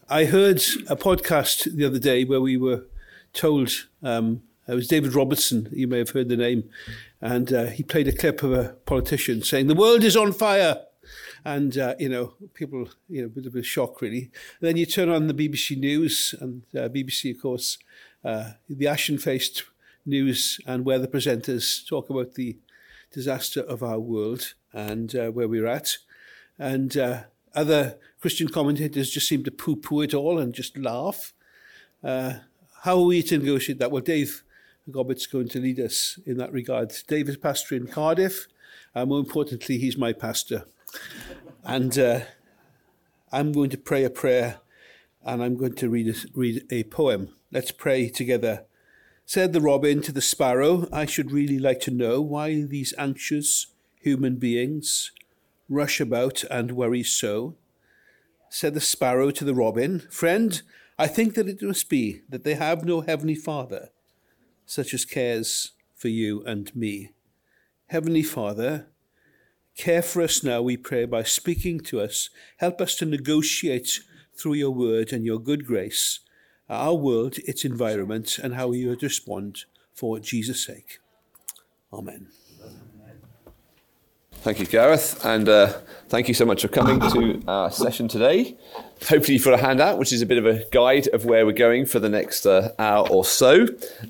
I heard a podcast the other day where we were told, it was David Robertson, you may have heard the name, and he played a clip of a politician saying, "The world is on fire." And, people, a bit of a shock, really. And then you turn on the BBC News, and BBC, of course, the ashen-faced news and where the presenters talk about the disaster of our world and where we're at. And other Christian commentators just seem to poo-poo it all and just laugh. How are we to negotiate that? Well, Dave Gobbett's going to lead us in that regard. Dave is pastor in Cardiff. More importantly, he's my pastor. And I'm going to pray a prayer, and I'm going to read a poem. Let's pray together. Said the robin to the sparrow, "I should really like to know why these anxious human beings rush about and worry so." Said the sparrow to the robin, "Friend, I think that it must be that they have no heavenly Father, such as cares for you and me. Heavenly Father, care for us now, we pray, by speaking to us. Help us to negotiate through your word and your good grace, our world, its environment, and how we would respond for Jesus' sake. Amen." Thank you, Gareth, and thank you so much for coming to our session today. Hopefully you've got a handout, which is a bit of a guide of where we're going for the next hour or so.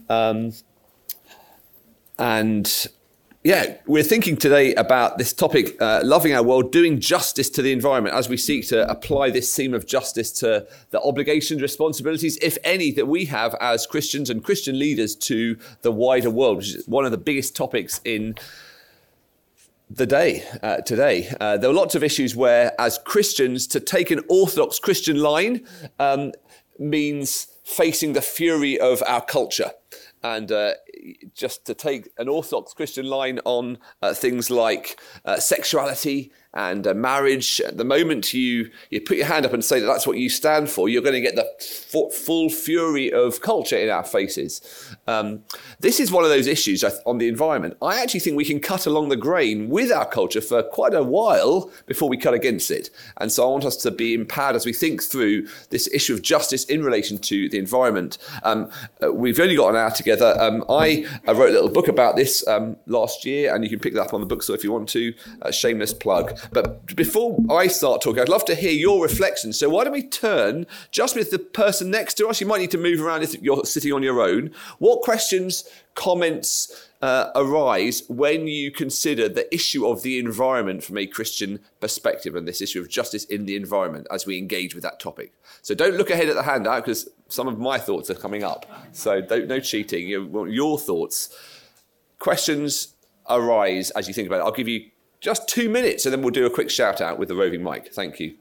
We're thinking today about this topic, loving our world, doing justice to the environment, as we seek to apply this theme of justice to the obligations, responsibilities, if any, that we have as Christians and Christian leaders to the wider world, which is one of the biggest topics in the day today. There are lots of issues where, as Christians, to take an orthodox Christian line means facing the fury of our culture. And just to take an orthodox Christian line on things like sexuality and marriage, the moment you put your hand up and say that that's what you stand for, you're going to get the full fury of culture in our faces. This is one of those issues on the environment. I actually think we can cut along the grain with our culture for quite a while before we cut against it. And so I want us to be empowered as we think through this issue of justice in relation to the environment. We've only got an hour together. I wrote a little book about this last year, and you can pick that up on the bookstore if you want to. Shameless plug. But before I start talking, I'd love to hear your reflections. So why don't we turn just with the person next to us? You might need to move around if you're sitting on your own. What questions, comments arise when you consider the issue of the environment from a Christian perspective and this issue of justice in the environment as we engage with that topic? So don't look ahead at the handout because some of my thoughts are coming up. So no cheating. Your thoughts. Questions arise as you think about it. I'll give you just 2 minutes and then we'll do a quick shout out with the roving mic. Thank you.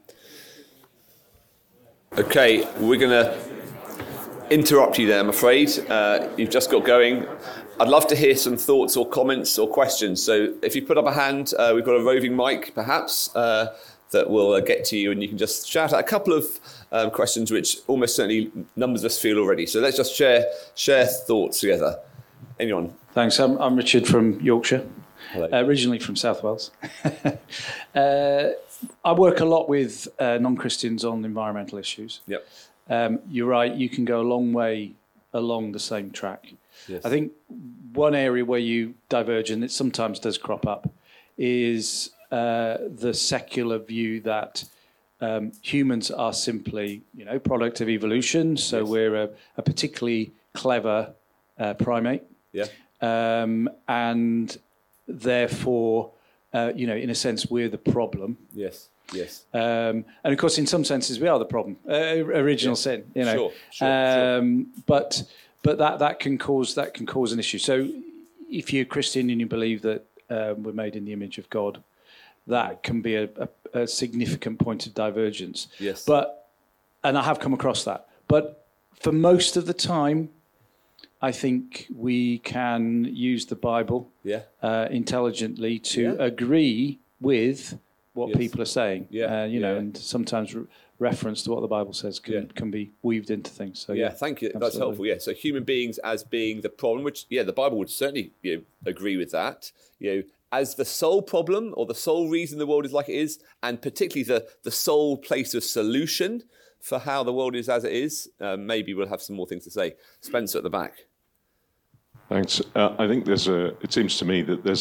Okay, we're going to interrupt you there, I'm afraid. You've just got going. I'd love to hear some thoughts or comments or questions. So if you put up a hand, we've got a roving mic perhaps that will get to you and you can just shout out a couple of questions which almost certainly numbers of us feel already. So let's just share thoughts together. Anyone? Thanks. I'm Richard from Yorkshire. Hello. Originally from South Wales. I work a lot with non-Christians on environmental issues. Yep. You're right, you can go a long way along the same track. Yes. I think one area where you diverge, and it sometimes does crop up, is the secular view that humans are simply, product of evolution. So Yes. we're a particularly clever primate. Yeah. And therefore, in a sense, we're the problem. Yes. And of course, in some senses, we are the problem. Original sin, Sure. But that can cause an issue. So, if you're Christian and you believe that we're made in the image of God, that can be a significant point of divergence. Yes. And I have come across that. But for most of the time, I think we can use the Bible intelligently to agree with what people are saying. And sometimes reference to what the Bible says can be weaved into things. So Thank you. Absolutely. That's helpful. Yeah. So human beings as being the problem, which the Bible would certainly agree with that. As the sole problem or the sole reason the world is like it is, and particularly the sole place of solution for how the world is as it is, maybe we'll have some more things to say. Spencer at the back. Thanks. I think it seems to me that there's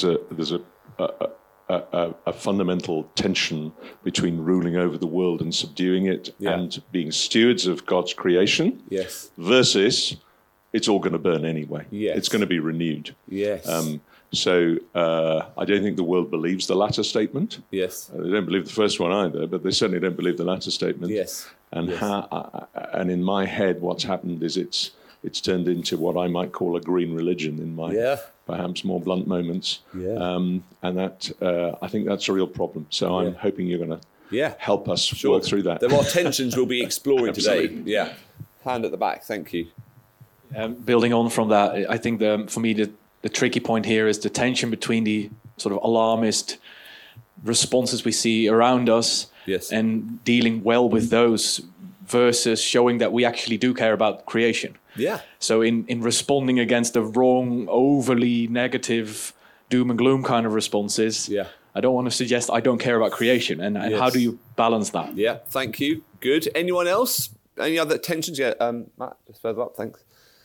a fundamental tension between ruling over the world and subduing it and being stewards of God's creation versus it's all going to burn anyway. Yes. It's going to be renewed. Yes. So I don't think the world believes the latter statement. Yes. They don't believe the first one either, but they certainly don't believe the latter statement. Yes. And and in my head, what's happened is it's turned into what I might call a green religion in my perhaps more blunt moments. Yeah. And that I think that's a real problem. So I'm hoping you're going to help us work through that. There are tensions we'll be exploring today. Yeah. Hand at the back. Thank you. Building on from that, I think for me the tricky point here is the tension between the sort of alarmist responses we see around us and dealing well with those versus showing that we actually do care about creation. Yeah. So in responding against the wrong, overly negative, doom and gloom kind of responses, I don't want to suggest I don't care about creation. And how do you balance that? Yeah, thank you. Good. Anyone else? Any other tensions? Yeah, Matt, just further up, thanks.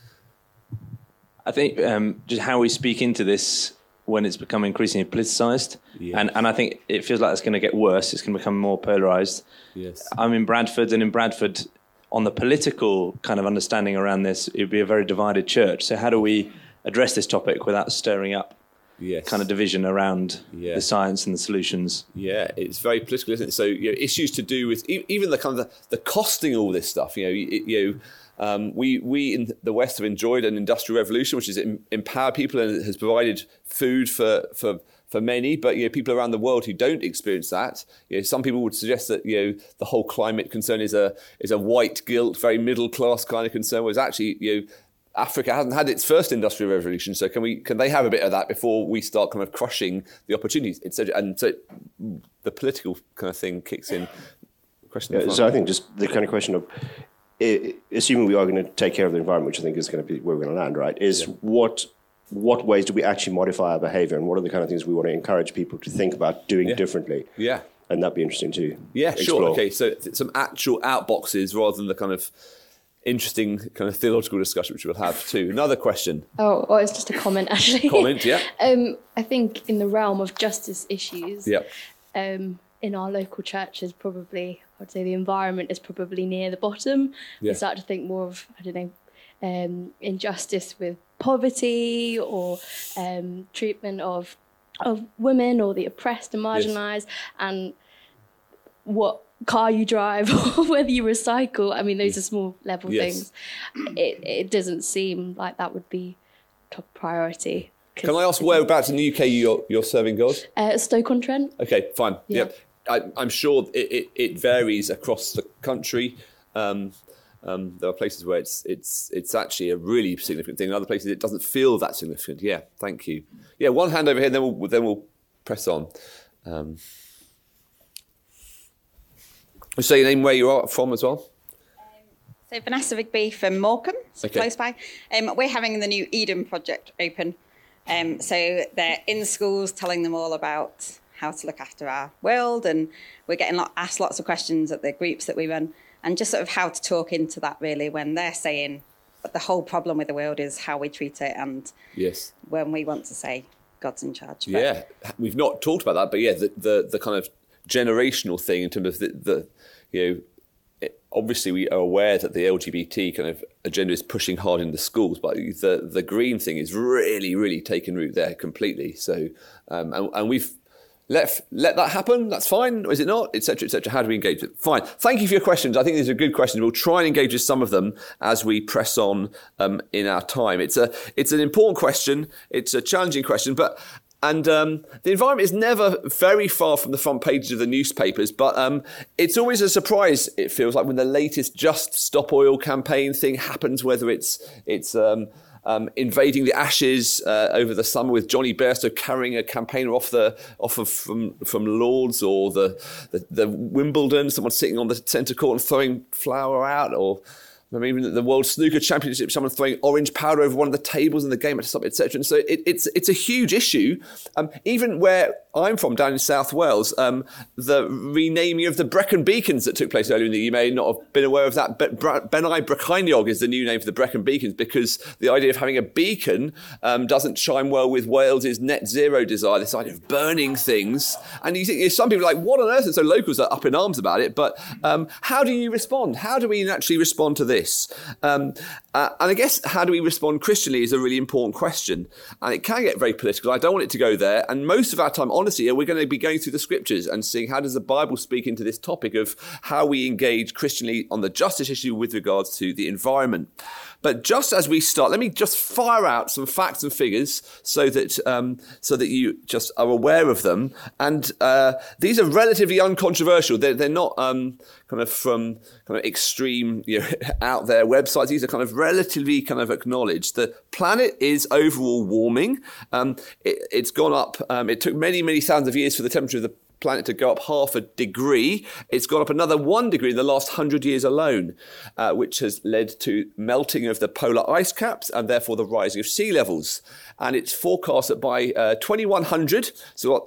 I think just how we speak into this when it's become increasingly politicised, and I think it feels like it's going to get worse. It's going to become more polarised. Yes. I'm in Bradford, and in Bradford, on the political kind of understanding around this, it would be a very divided church. So how do we address this topic without stirring up kind of division around the science and the solutions? Yeah, it's very political, isn't it? So issues to do with even the kind of the costing of all this stuff. We in the West have enjoyed an industrial revolution, which has empowered people and has provided food for many. But people around the world who don't experience that, some people would suggest that the whole climate concern is a white guilt, very middle class kind of concern. Whereas actually, Africa hasn't had its first industrial revolution, so can they have a bit of that before we start kind of crushing the opportunities? And so the political kind of thing kicks in. So I think just the kind of question of, assuming we are going to take care of the environment, which I think is going to be where we're going to land, right, is what ways do we actually modify our behaviour, and what are the kind of things we want to encourage people to think about doing differently? Yeah. And that'd be interesting too. Yeah, explore. Sure. Okay, so some actual outboxes rather than the kind of interesting kind of theological discussion which we'll have too. Another question. Oh, well, it's just a comment actually. Comment, yeah. I think in the realm of justice issues, in our local churches, probably, I'd say the environment is probably near the bottom. We start to think more of, injustice with poverty or treatment of women or the oppressed and marginalised, and what car you drive or whether you recycle. I mean, those are small level things. It doesn't seem like that would be top priority. Can I ask whereabouts in the UK you're serving God? Stoke-on-Trent. Okay, fine. Yep. I'm sure it varies across the country. There are places where it's actually a really significant thing. In other places, it doesn't feel that significant. Yeah, thank you. Yeah, one hand over here, then we'll press on. Say your name, where you are from as well. So Vanessa Rigby from Morecambe, close by. We're having the new Eden project open. So they're in schools telling them all about how to look after our world, and we're getting asked lots of questions at the groups that we run, and just sort of how to talk into that really when they're saying the whole problem with the world is how we treat it, and when we want to say God's in charge. Yeah, we've not talked about that, but the kind of generational thing in terms of obviously we are aware that the LGBT kind of agenda is pushing hard in the schools, but the green thing is really, really taken root there completely. So, and we've let that happen. That's fine. Is it not? Et cetera, et cetera. How do we engage with it? Fine. Thank you for your questions. I think these are good questions. We'll try and engage with some of them as we press on in our time. It's an important question. It's a challenging question, And the environment is never very far from the front pages of the newspapers, but it's always a surprise, it feels like, when the latest Just Stop Oil campaign thing happens, whether it's invading the Ashes over the summer with Johnny Bairstow carrying a campaigner from Lords, or the Wimbledon, someone sitting on the centre court and throwing flour out, or I mean, even the World Snooker Championship, someone throwing orange powder over one of the tables in the game, etc. And so it's a huge issue. Even where I'm from, down in South Wales, the renaming of the Brecon Beacons that took place earlier in the year, you may not have been aware of that, but Benai Brechyniog is the new name for the Brecon Beacons, because the idea of having a beacon doesn't chime well with Wales's net zero desire, this idea of burning things. And you think some people are like, what on earth? And so locals are up in arms about it. But how do you respond? How do we naturally respond to this? And I guess how do we respond Christianly is a really important question. And it can get very political. I don't want it to go there. And most of our time, honestly, we're going to be going through the scriptures and seeing how does the Bible speak into this topic of how we engage Christianly on the justice issue with regards to the environment. But just as we start, let me just fire out some facts and figures so that you just are aware of them. And these are relatively uncontroversial. They're not kind of extreme, out there websites. These are kind of relatively kind of acknowledged. The planet is overall warming. It's gone up. It took many, many thousands of years for the temperature of the planet to go up 0.5 degree. It's gone up another 1 degree in the last 100 years alone, which has led to melting of the polar ice caps and therefore the rising of sea levels. And it's forecast that by 2100, so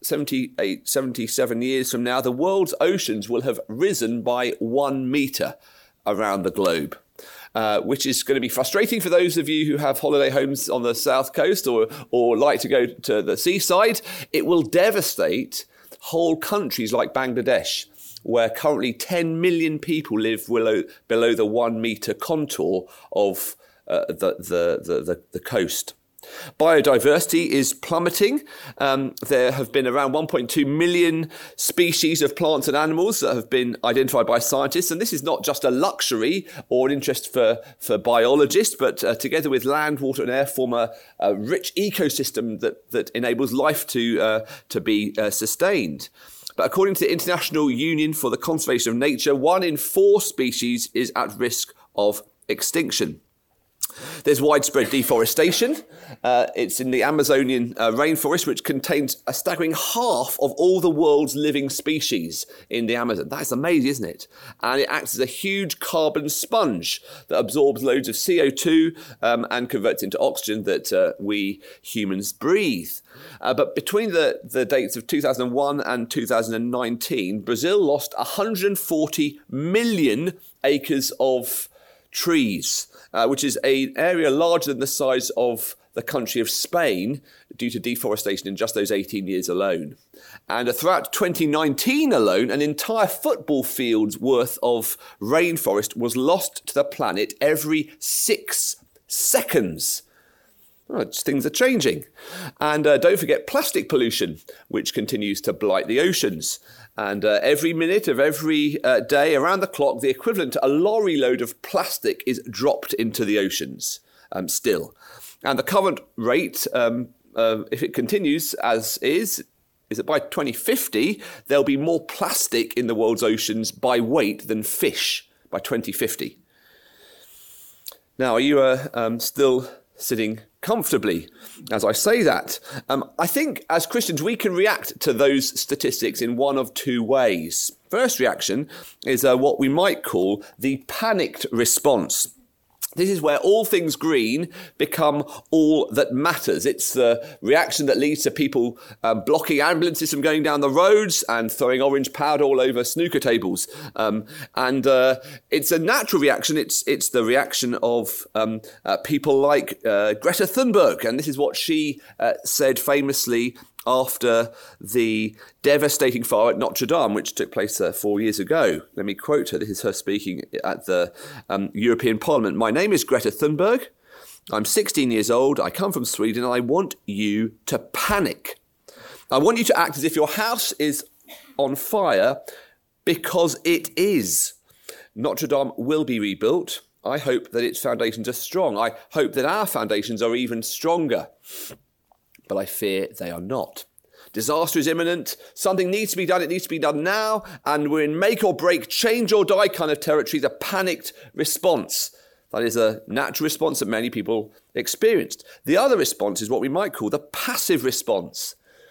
77 years from now, the world's oceans will have risen by 1 metre around the globe. Which is going to be frustrating for those of you who have holiday homes on the south coast or like to go to the seaside. It will devastate whole countries like Bangladesh, where currently 10 million people live below the 1 metre contour of the coast. Biodiversity is plummeting. There have been around 1.2 million species of plants and animals that have been identified by scientists. And this is not just a luxury or an interest for biologists, but together with land, water and air form a rich ecosystem that enables life to be sustained. But according to the International Union for the Conservation of Nature, 1 in 4 species is at risk of extinction. There's widespread deforestation. It's in the Amazonian rainforest, which contains a staggering half of all the world's living species in the Amazon. That's amazing, isn't it? And it acts as a huge carbon sponge that absorbs loads of CO2 and converts into oxygen that we humans breathe. But between the dates of 2001 and 2019, Brazil lost 140 million acres of trees, which is an area larger than the size of the country of Spain due to deforestation in just those 18 years alone. And throughout 2019 alone, an entire football field's worth of rainforest was lost to the planet every 6 seconds. Things are changing. And don't forget plastic pollution, which continues to blight the oceans. And every minute of every day around the clock, the equivalent to a lorry load of plastic is dropped into the oceans still. And the current rate, if it continues as is that by 2050, there'll be more plastic in the world's oceans by weight than fish by 2050. Now, are you still sitting comfortably as I say that? I think as Christians we can react to those statistics in one of 2 ways. First reaction is what we might call the panicked response. This is where all things green become all that matters. It's the reaction that leads to people blocking ambulances from going down the roads and throwing orange powder all over snooker tables. And it's a natural reaction. It's the reaction of people like Greta Thunberg. And this is what she said famously after the devastating fire at Notre Dame, which took place 4 years ago. Let me quote her. This is her speaking at the European Parliament. "My name is Greta Thunberg. I'm 16 years old. I come from Sweden, and I want you to panic. I want you to act as if your house is on fire, because it is. Notre Dame will be rebuilt. I hope that its foundations are strong. I hope that our foundations are even stronger. But I fear they are not. Disaster is imminent. Something needs to be done. It needs to be done now. And we're in make or break, change or die kind of territory, the panicked response. That is a natural response that many people experienced. The other response is what we might call the passive response.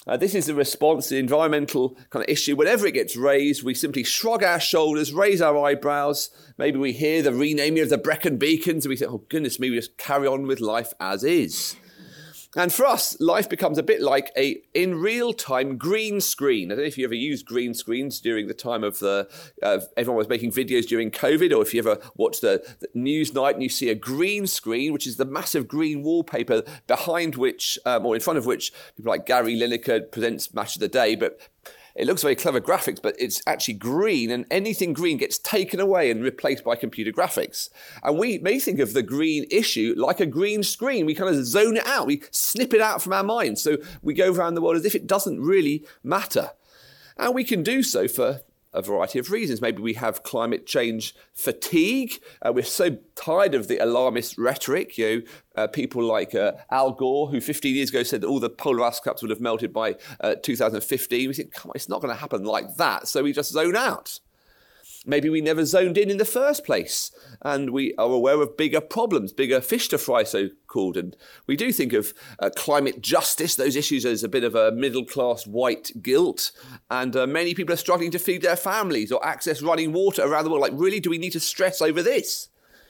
This is the response to the environmental kind of issue. Whenever it gets raised, we simply shrug our shoulders, raise our eyebrows. Maybe we hear the renaming of the Brecon Beacons and we say, oh, goodness me, we just carry on with life as is. And for us, life becomes a bit like a, in real-time, green screen. I don't know if you ever used green screens during the time of everyone was making videos during COVID, or if you ever watch the Newsnight and you see a green screen, which is the massive green wallpaper behind which, or in front of which, people like Gary Lineker presents Match of the Day, but it looks very clever graphics, but it's actually green, and anything green gets taken away and replaced by computer graphics. And we may think of the green issue like a green screen. We kind of zone it out. We snip it out from our minds. So we go around the world as if it doesn't really matter. And we can do so for a variety of reasons. Maybe we have climate change fatigue. We're so tired of the alarmist rhetoric. People like Al Gore, who 15 years ago said that all the polar ice caps would have melted by 2015. We think, come on, it's not going to happen like that. So we just zone out. Maybe we never zoned in the first place, and we are aware of bigger problems, bigger fish to fry, so-called. And we do think of climate justice, those issues, as a bit of a middle-class white guilt. And many people are struggling to feed their families or access running water around the world. Like, really, do we need to stress over this?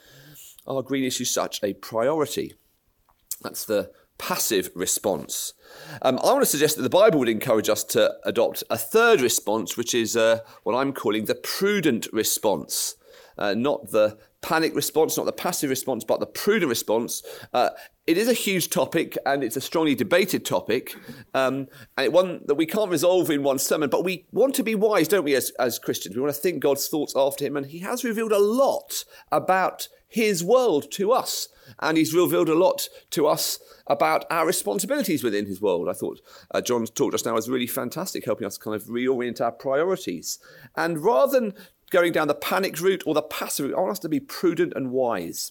Are green issues such a priority? That's the passive response. I want to suggest that the Bible would encourage us to adopt a third response, which is what I'm calling the prudent response. Not the panic response, not the passive response, but the prudent response. It is a huge topic, and it's a strongly debated topic, and one that we can't resolve in one sermon, but we want to be wise, don't we, as Christians? We want to think God's thoughts after him, and he has revealed a lot about his world to us, and he's revealed a lot to us about our responsibilities within his world. I thought John's talk just now was really fantastic, helping us kind of reorient our priorities. And rather than going down the panic route or the passive route, I want us to be prudent and wise.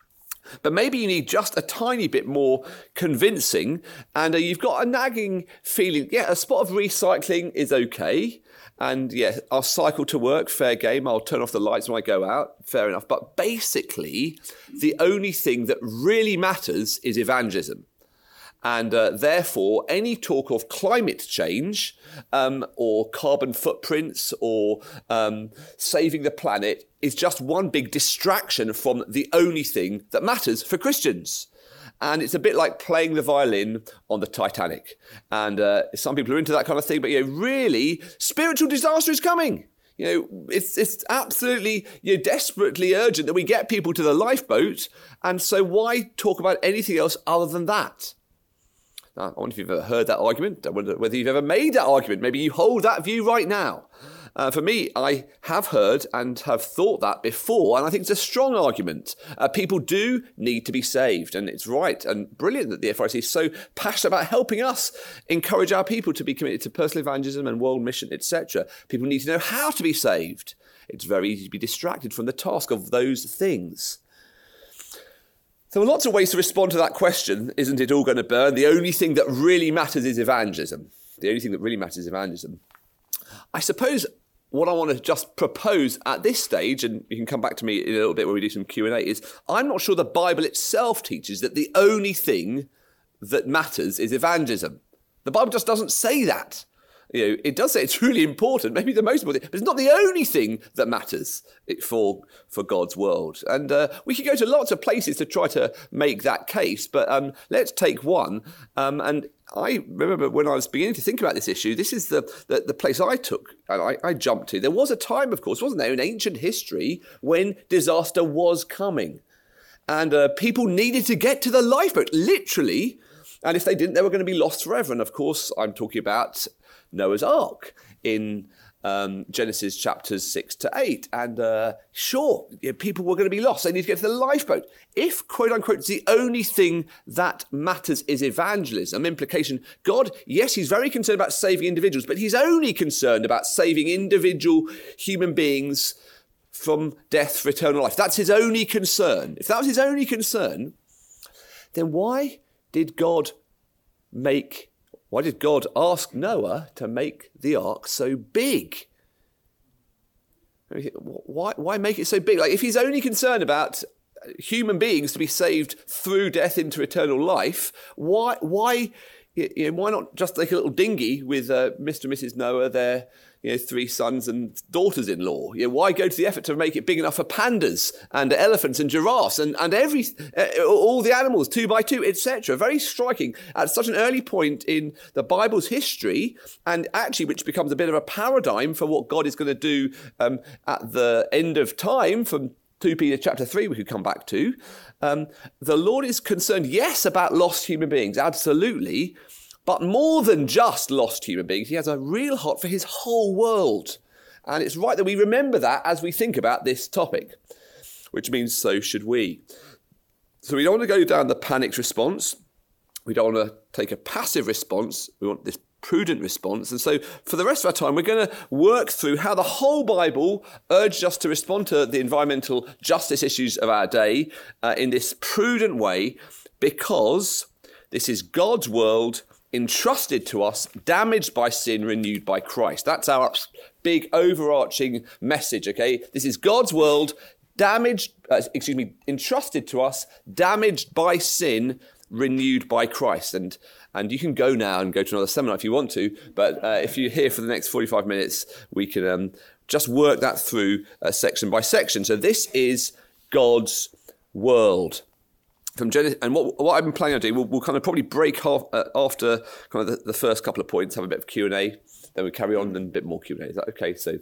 But maybe you need just a tiny bit more convincing, and you've got a nagging feeling, yeah, a spot of recycling is okay, and yeah, I'll cycle to work, fair game, I'll turn off the lights when I go out, fair enough. But basically, the only thing that really matters is evangelism. And therefore, any talk of climate change or carbon footprints or saving the planet is just one big distraction from the only thing that matters for Christians. And it's a bit like playing the violin on the Titanic. And some people are into that kind of thing, but really, spiritual disaster is coming. It's absolutely desperately urgent that we get people to the lifeboat. And so why talk about anything else other than that? Now, I wonder if you've ever heard that argument. I wonder whether you've ever made that argument. Maybe you hold that view right now. For me, I have heard and have thought that before, and I think it's a strong argument. People do need to be saved, and it's right and brilliant that the FRC is so passionate about helping us encourage our people to be committed to personal evangelism and world mission, etc. People need to know how to be saved. It's very easy to be distracted from the task of those things. So there are lots of ways to respond to that question. Isn't it all going to burn? The only thing that really matters is evangelism. The only thing that really matters is evangelism. I suppose what I want to just propose at this stage, and you can come back to me in a little bit when we do some Q&A, is I'm not sure the Bible itself teaches that the only thing that matters is evangelism. The Bible just doesn't say that. It does say it's really important, maybe the most important thing, but it's not the only thing that matters for God's world. And we could go to lots of places to try to make that case, but let's take one. And I remember when I was beginning to think about this issue, this is the place I took and I jumped to. There was a time, of course, wasn't there, in ancient history when disaster was coming. And people needed to get to the lifeboat, literally. And if they didn't, they were going to be lost forever. And of course, I'm talking about Noah's Ark in Genesis chapters 6 to 8. And people were going to be lost. They need to get to the lifeboat. If, quote unquote, the only thing that matters is evangelism, implication, God, yes, he's very concerned about saving individuals, but he's only concerned about saving individual human beings from death for eternal life. That's his only concern. If that was his only concern, then why did God ask Noah to make the ark so big? Why make it so big? Like, if he's only concerned about human beings to be saved through death into eternal life, why why not just take a little dinghy with Mr. and Mrs. Noah, their 3 sons and daughters-in-law? Why go to the effort to make it big enough for pandas and elephants and giraffes and all the animals, 2 by 2, etc.? Very striking at such an early point in the Bible's history, and actually which becomes a bit of a paradigm for what God is going to do at the end of time from 2 Peter chapter 3 we could come back to. The Lord is concerned, yes, about lost human beings, absolutely, but more than just lost human beings. He has a real heart for his whole world. And it's right that we remember that as we think about this topic, which means so should we. So we don't want to go down the panicked response. We don't want to take a passive response. We want this prudent response. And so for the rest of our time, we're going to work through how the whole Bible urges us to respond to the environmental justice issues of our day in this prudent way, because this is God's world entrusted to us, damaged by sin, renewed by Christ. That's our big overarching message, okay? This is God's world entrusted to us, damaged by sin, renewed by Christ. And you can go now and go to another seminar if you want to, but if you're here for the next 45 minutes, we can just work that through section by section. So this is God's world. From Genesis, and what I've been planning on doing, we'll kind of probably break off after kind of the first couple of points, have a bit of Q&A, then we carry on and a bit more Q&A. Is that okay? So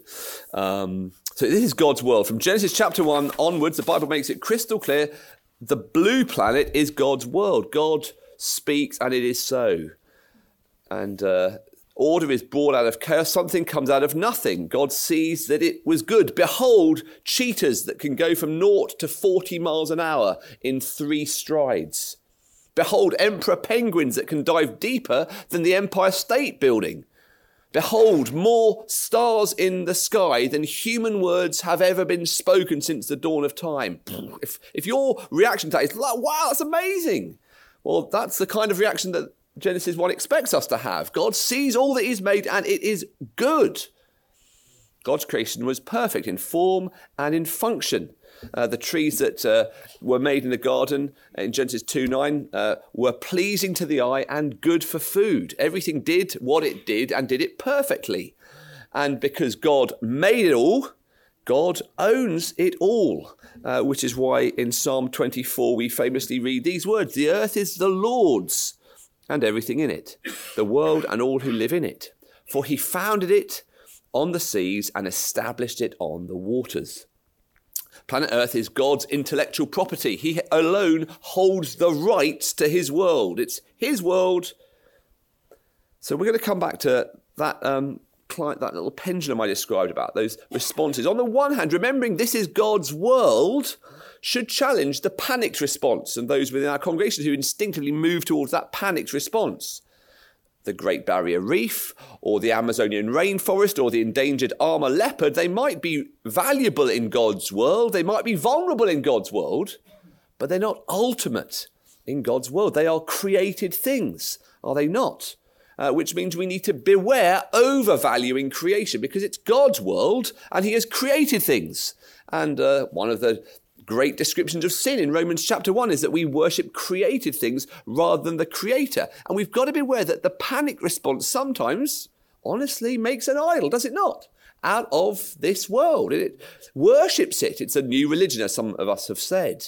this is God's world. From Genesis chapter 1 onwards, the Bible makes it crystal clear. The blue planet is God's world. God speaks and it is so. And order is brought out of chaos. Something comes out of nothing. God sees that it was good. Behold, cheetahs that can go from 0 to 40 miles an hour in 3 strides. Behold, emperor penguins that can dive deeper than the Empire State Building. Behold, more stars in the sky than human words have ever been spoken since the dawn of time. If your reaction to that is like, wow, that's amazing. Well, that's the kind of reaction that Genesis 1 expects us to have. God sees all that he's made and it is good. God's creation was perfect in form and in function. The trees that were made in the garden in Genesis 2:9 were pleasing to the eye and good for food. Everything did what it did and did it perfectly. And because God made it all, God owns it all, which is why in Psalm 24 we famously read these words: "The earth is the Lord's and everything in it, the world and all who live in it. For he founded it on the seas and established it on the waters." Planet Earth is God's intellectual property. He alone holds the rights to his world. It's his world. So we're going to come back to that that little pendulum I described about those responses. On the one hand, remembering this is God's world should challenge the panicked response and those within our congregations who instinctively move towards that panicked response. The Great Barrier Reef or the Amazonian rainforest or the endangered Armour leopard, they might be valuable in God's world, they might be vulnerable in God's world, but they're not ultimate in God's world. They are created things, are they not? Which means we need to beware overvaluing creation, because it's God's world and he has created things. And one of the great descriptions of sin in Romans chapter 1 is that we worship created things rather than the creator. And we've got to be aware that the panic response sometimes, honestly, makes an idol, does it not? Out of this world. It worships it. It's a new religion, as some of us have said.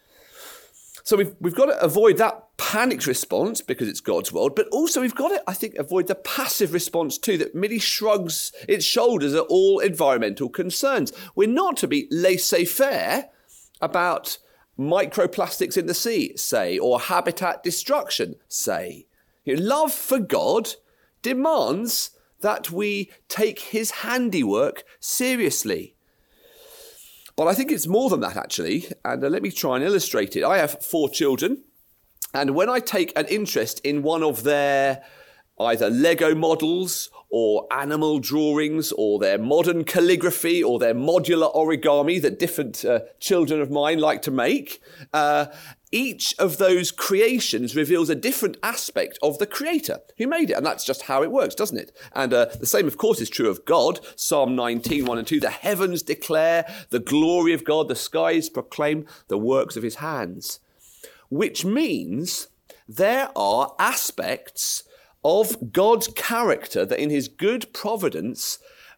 So we've got to avoid that panicked response because it's God's world, but also we've got to, I think, avoid the passive response too that merely shrugs its shoulders at all environmental concerns. We're not to be laissez-faire about microplastics in the sea, say, or habitat destruction, say. Love for God demands that we take his handiwork seriously. But I think it's more than that, actually, and let me try and illustrate it. I have 4 children, and when I take an interest in one of their either Lego models or animal drawings or their modern calligraphy or their modular origami that different children of mine like to make, each of those creations reveals a different aspect of the creator who made it. And that's just how it works, doesn't it? And the same, of course, is true of God. Psalm 19, 1 and 2, the heavens declare the glory of God, the skies proclaim the works of his hands. Which means there are aspects of God's character that in his good providence,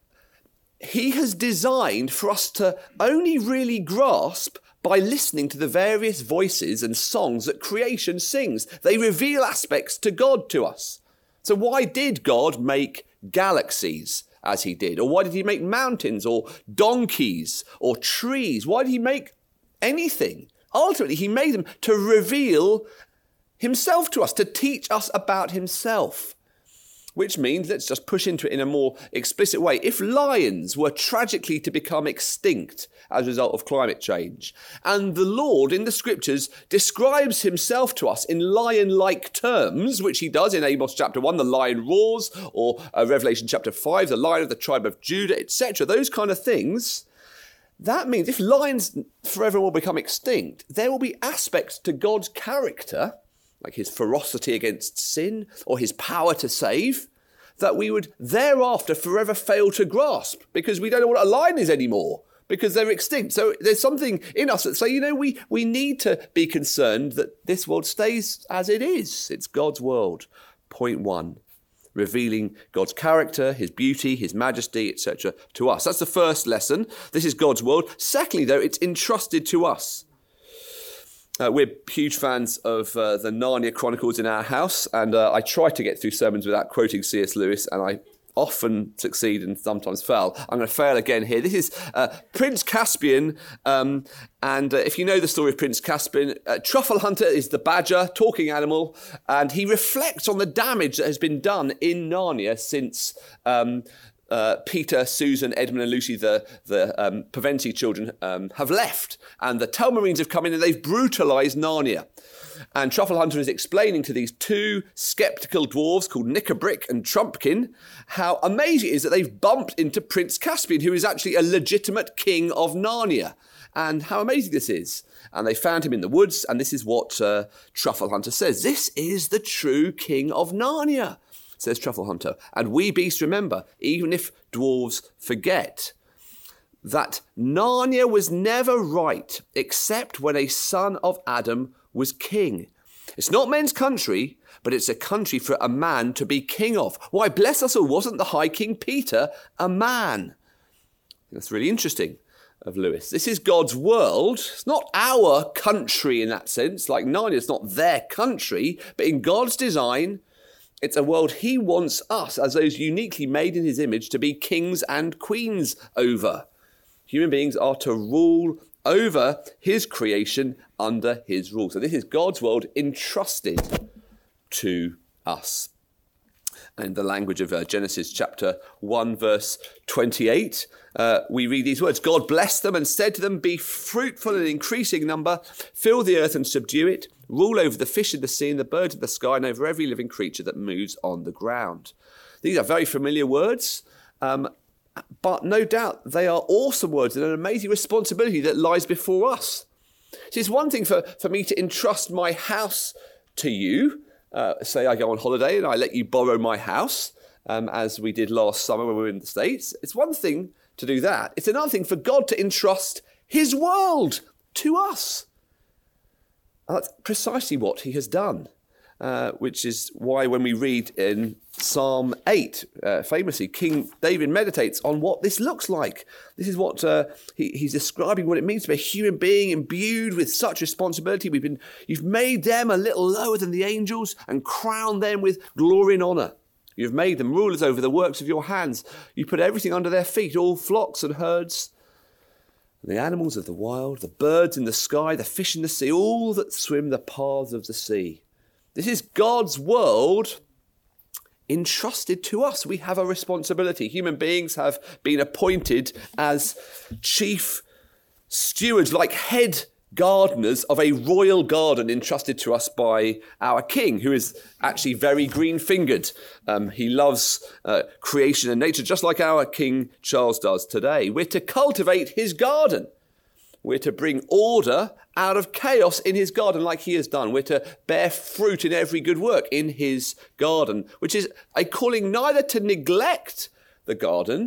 he has designed for us to only really grasp by listening to the various voices and songs that creation sings. They reveal aspects to God to us. So why did God make galaxies as he did? Or why did he make mountains or donkeys or trees? Why did he make anything? Ultimately, he made them to reveal himself to us, to teach us about himself. Which means, let's just push into it in a more explicit way. If lions were tragically to become extinct as a result of climate change, and the Lord in the scriptures describes himself to us in lion-like terms, which he does in Amos chapter 1, the lion roars, or Revelation chapter 5, the lion of the tribe of Judah, etc., those kind of things, that means if lions forever will become extinct, there will be aspects to God's character, like his ferocity against sin or his power to save, that we would thereafter forever fail to grasp because we don't know what a lion is anymore because they're extinct. So there's something in us that say, we need to be concerned that this world stays as it is. It's God's world. Point 1, revealing God's character, his beauty, his majesty, etc. to us. That's the first lesson. This is God's world. Secondly, though, it's entrusted to us. We're huge fans of the Narnia Chronicles in our house, and I try to get through sermons without quoting C.S. Lewis, and I often succeed and sometimes fail. I'm going to fail again here. This is Prince Caspian, and if you know the story of Prince Caspian, Truffle Hunter is the badger, talking animal, and he reflects on the damage that has been done in Narnia since Peter, Susan, Edmund and Lucy, the Pevensie children, have left. And the Telmarines have come in and they've brutalised Narnia. And Truffle Hunter is explaining to these two sceptical dwarves called Knickerbrick and Trumpkin how amazing it is that they've bumped into Prince Caspian, who is actually a legitimate king of Narnia. And how amazing this is. And they found him in the woods, and this is what Truffle Hunter says. This is the true king of Narnia, says Truffle Hunter. And we beasts remember, even if dwarves forget, that Narnia was never right except when a son of Adam was king. It's not men's country, but it's a country for a man to be king of. Why, bless us all, wasn't the High King Peter a man? That's really interesting of Lewis. This is God's world. It's not our country in that sense, like Narnia, it's not their country, but in God's design, it's a world he wants us, as those uniquely made in his image, to be kings and queens over. Human beings are to rule over his creation under his rule. So this is God's world entrusted to us. And the language of Genesis chapter 1, verse 28, we read these words. God blessed them and said to them, be fruitful and increasing number, fill the earth and subdue it, rule over the fish of the sea and the birds of the sky and over every living creature that moves on the ground. These are very familiar words, but no doubt they are awesome words and an amazing responsibility that lies before us. See, it's one thing for me to entrust my house to you. Say I go on holiday and I let you borrow my house, as we did last summer when we were in the States. It's one thing to do that. It's another thing for God to entrust his world to us. And that's precisely what he has done, which is why when we read in Psalm 8, famously, King David meditates on what this looks like. This is what he's describing what it means to be a human being imbued with such responsibility. You've made them a little lower than the angels and crowned them with glory and honour. You've made them rulers over the works of your hands. You put everything under their feet, all flocks and herds, the animals of the wild, the birds in the sky, the fish in the sea, all that swim the paths of the sea. This is God's world entrusted to us. We have a responsibility. Human beings have been appointed as chief stewards, like head gardeners of a royal garden entrusted to us by our king, who is actually very green-fingered. He loves creation and nature, just like our King Charles does today. We're to cultivate his garden. We're to bring order out of chaos in his garden like he has done. We're to bear fruit in every good work in his garden, which is a calling neither to neglect the garden,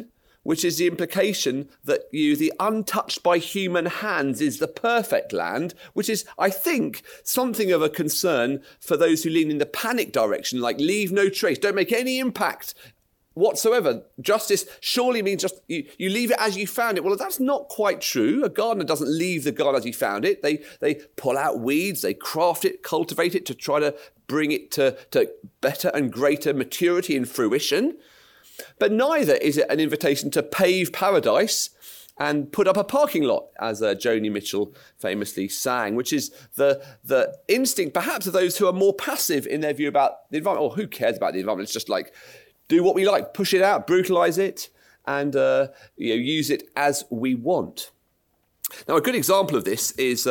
which is the implication that the untouched by human hands is the perfect land, which is, I think, something of a concern for those who lean in the panic direction, like leave no trace, don't make any impact whatsoever. Justice surely means just you leave it as you found it. Well, that's not quite true. A gardener doesn't leave the garden as he found it. They pull out weeds, they craft it, cultivate it to try to bring it to better and greater maturity and fruition. But neither is it an invitation to pave paradise and put up a parking lot, as Joni Mitchell famously sang, which is the instinct perhaps of those who are more passive in their view about the environment, or who cares about the environment. It's just like, do what we like, push it out, brutalise it, and use it as we want. Now, a good example of this is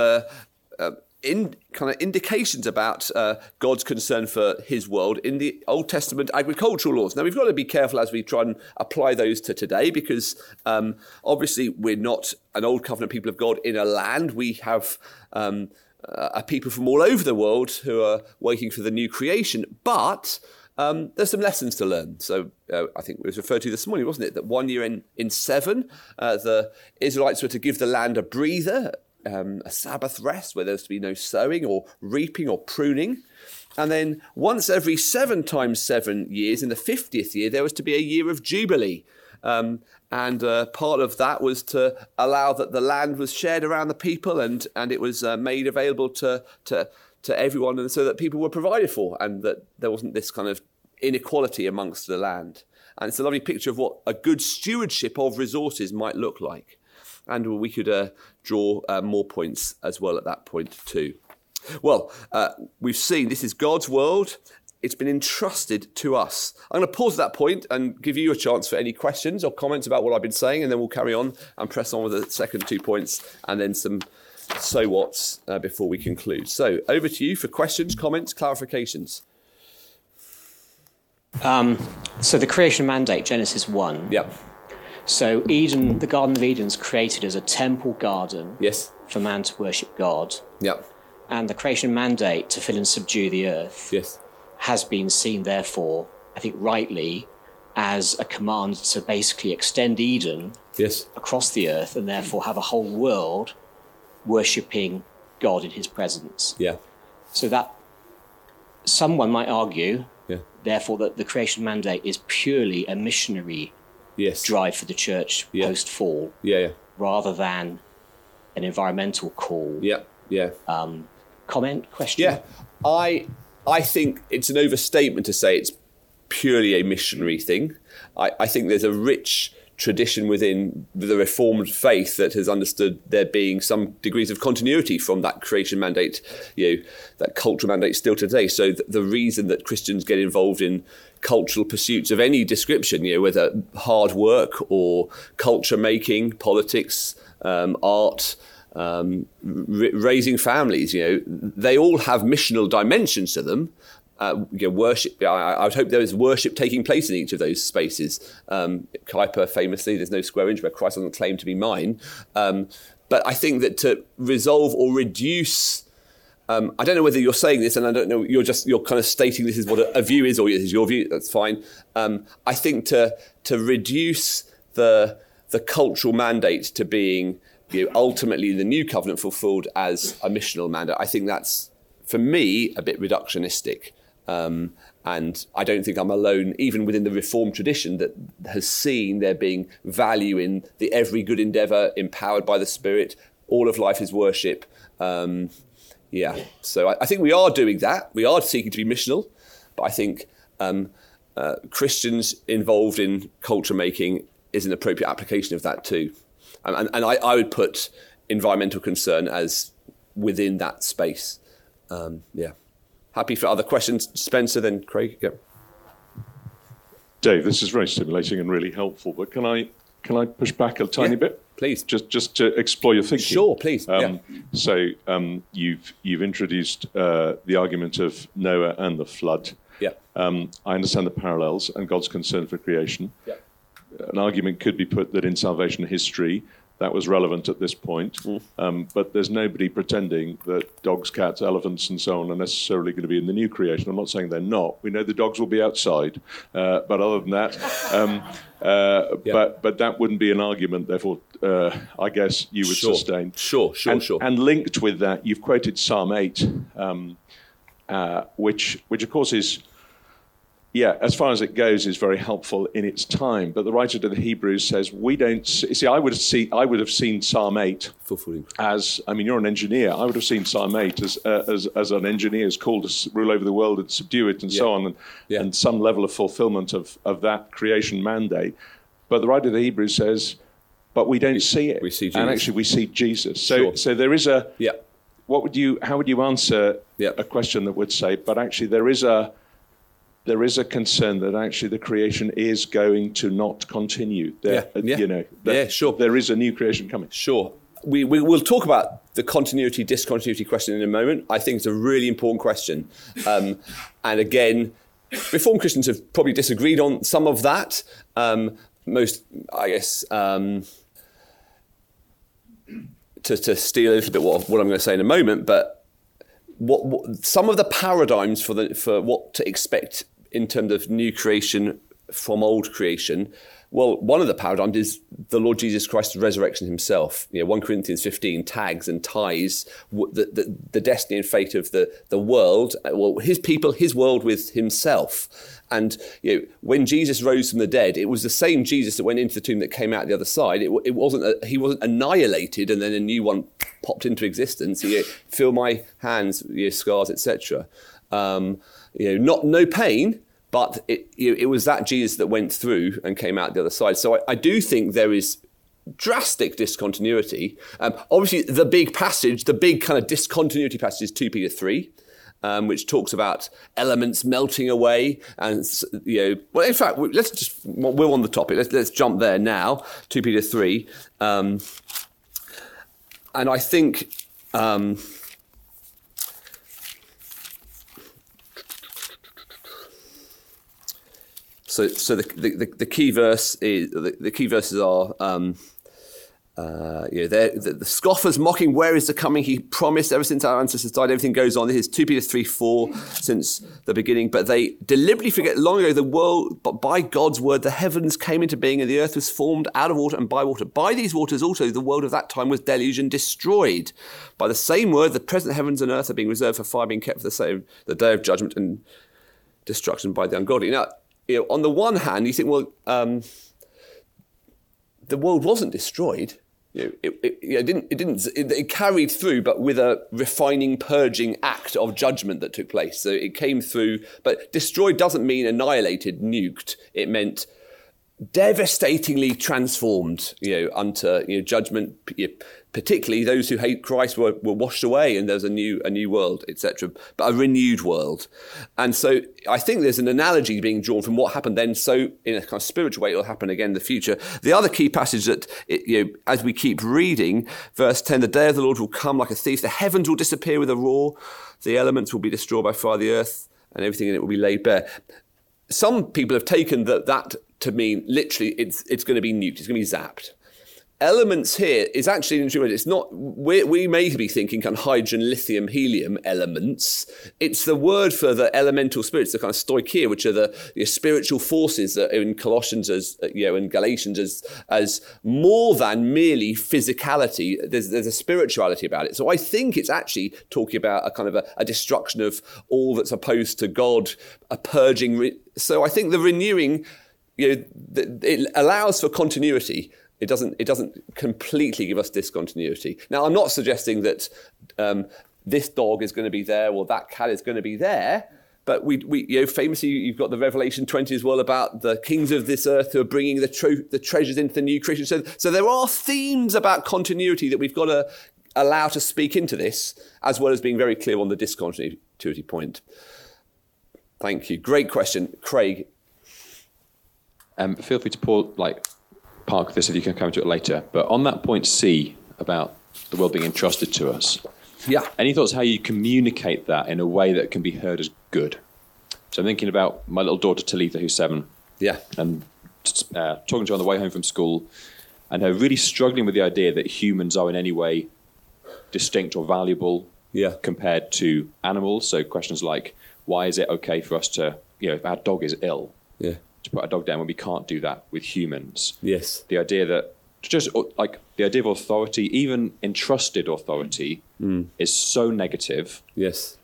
indications about God's concern for his world in the Old Testament agricultural laws. Now, we've got to be careful as we try and apply those to today, because obviously we're not an Old Covenant people of God in a land. We have a people from all over the world who are waiting for the new creation, but there's some lessons to learn. So I think it was referred to this morning, wasn't it, that 1 year in 7, the Israelites were to give the land a breather, a Sabbath rest where there was to be no sowing or reaping or pruning. And then once every 7 times 7 years, in the 50th year, there was to be a year of Jubilee. And part of that was to allow that the land was shared around the people and it was made available to everyone, and so that people were provided for and that there wasn't this kind of inequality amongst the land. And it's a lovely picture of what a good stewardship of resources might look like. And we could draw more points as well at that point too. Well, we've seen this is God's world. It's been entrusted to us. I'm going to pause at that point and give you a chance for any questions or comments about what I've been saying, and then we'll carry on and press on with the second 2 points and then some so what's before we conclude. So over to you for questions, comments, clarifications. So the creation mandate, Genesis 1. Yeah. So Eden, the Garden of Eden is created as a temple garden. Yes. For man to worship God. Yeah. And the creation mandate to fill and subdue the earth. Yes. Has been seen, therefore, I think rightly, as a command to basically extend Eden. Yes. Across the earth, and therefore have a whole world worshipping God in his presence. Yeah. So that someone might argue, therefore, that the creation mandate is purely a missionary drive for the church post-fall, rather than an environmental call. Comment, question? Yeah, I think it's an overstatement to say it's purely a missionary thing. I think there's a rich tradition within the Reformed faith that has understood there being some degrees of continuity from that creation mandate, that cultural mandate still today. So the reason that Christians get involved in cultural pursuits of any description, whether hard work or culture making, politics, art, raising families, they all have missional dimensions to them. Worship. I would hope there is worship taking place in each of those spaces. Kuyper famously, there's no square inch where Christ doesn't claim to be mine. But I think that to resolve or reduce, I don't know whether you're saying this, and I don't know, you're kind of stating this is what a view is, or this is your view. That's fine. I think to reduce the cultural mandate to being ultimately the new covenant fulfilled as a missional mandate, I think that's, for me, a bit reductionistic. And I don't think I'm alone, even within the Reformed tradition, that has seen there being value in the every good endeavour empowered by the Spirit. All of life is worship. So I think we are doing that. We are seeking to be missional. But I think Christians involved in culture making is an appropriate application of that too. And I would put environmental concern as within that space. Happy for other questions. Spencer, then Craig. Yeah. Dave, this is very stimulating and really helpful, but can I push back a tiny bit? Please. Just to explore your thinking. Sure, please. So you've introduced the argument of Noah and the flood. Yeah. I understand the parallels and God's concern for creation. Yeah. An argument could be put that in salvation history, that was relevant at this point. But there's nobody pretending that dogs, cats, elephants, and so on are necessarily going to be in the new creation. I'm not saying they're not. We know the dogs will be outside. But other than that, but that wouldn't be an argument, therefore, I guess you would sustain. Sure. And linked with that, you've quoted Psalm 8, which of course is, as far as it goes, is very helpful in its time. But the writer to the Hebrews says, we don't see. I would have seen Psalm 8 as, I mean, you're an engineer. I would have seen Psalm 8 as an engineer's call to rule over the world and subdue it and so on, and some level of fulfillment of that creation mandate. But the writer of the Hebrews says, but we don't see it. We see Jesus. And actually we see Jesus. So there is a, how would you answer a question that would say, but actually there is a concern that actually the creation is going to not continue. There is a new creation coming. Sure. We'll talk about the continuity, discontinuity question in a moment. I think it's a really important question. And again, Reformed Christians have probably disagreed on some of that. Most, I guess, to steal a little bit what I'm going to say in a moment, but what some of the paradigms for what to expect in terms of new creation from old creation, well, one of the paradigms is the Lord Jesus Christ's resurrection himself. 1 Corinthians 15 tags and ties the destiny and fate of the world, his people, his world with himself. And when Jesus rose from the dead, it was the same Jesus that went into the tomb that came out the other side. He wasn't annihilated and then a new one popped into existence. Feel my hands, scars, etc. No pain, but it was that Jesus that went through and came out the other side. So I do think there is drastic discontinuity. Obviously, the big kind of discontinuity passage is 2 Peter 3, which talks about elements melting away. And, well, in fact, we're on the topic. Let's jump there now, 2 Peter 3. And I think... So the key verse is the key verses are the scoffers mocking, where is the coming? He promised ever since our ancestors died. Everything goes on. This is 2 Peter 3:4 since the beginning. But they deliberately forget long ago the world, but by God's word the heavens came into being and the earth was formed out of water and by water. By these waters also the world of that time was deluged and destroyed. By the same word the present heavens and earth are being reserved for fire, being kept for the day of judgment and destruction by the ungodly. Now, on the one hand, you think, well, the world wasn't destroyed. It carried through, but with a refining, purging act of judgment that took place. So it came through, but destroyed doesn't mean annihilated, nuked. It meant devastatingly transformed, unto judgment. Particularly those who hate Christ were washed away, and there's a new world, etc. But a renewed world. And so I think there's an analogy being drawn from what happened then. So in a kind of spiritual way, it'll happen again in the future. The other key passage that, as we keep reading, verse 10, the day of the Lord will come like a thief. The heavens will disappear with a roar. The elements will be destroyed by fire, the earth, and everything in it will be laid bare. Some people have taken that to mean literally it's going to be nuked. It's going to be zapped. Elements here is actually interesting. It's not, we may be thinking kind of hydrogen, lithium, helium elements. It's the word for the elemental spirits, the kind of stoicheia, which are the spiritual forces that are in Colossians in Galatians as more than merely physicality. There's a spirituality about it. So I think it's actually talking about a kind of a destruction of all that's opposed to God, a purging. So I think the renewing, it allows for continuity. It doesn't completely give us discontinuity. Now, I'm not suggesting that this dog is going to be there or that cat is going to be there, but we famously, you've got the Revelation 20 as well about the kings of this earth who are bringing the treasures into the new creation. So there are themes about continuity that we've got to allow to speak into this, as well as being very clear on the discontinuity point. Thank you. Great question. Craig. Feel free to park this if you can come to it later. But on that point C about the world being entrusted to us, any thoughts how you communicate that in a way that can be heard as good? So I'm thinking about my little daughter Talitha, who's 7, and talking to her on the way home from school, and are really struggling with the idea that humans are in any way distinct or valuable compared to animals. So questions like, why is it okay for us to, if our dog is ill, to put our dog down when we can't do that with humans? Yes. The idea that the idea of authority, even entrusted authority, is so negative. Yes.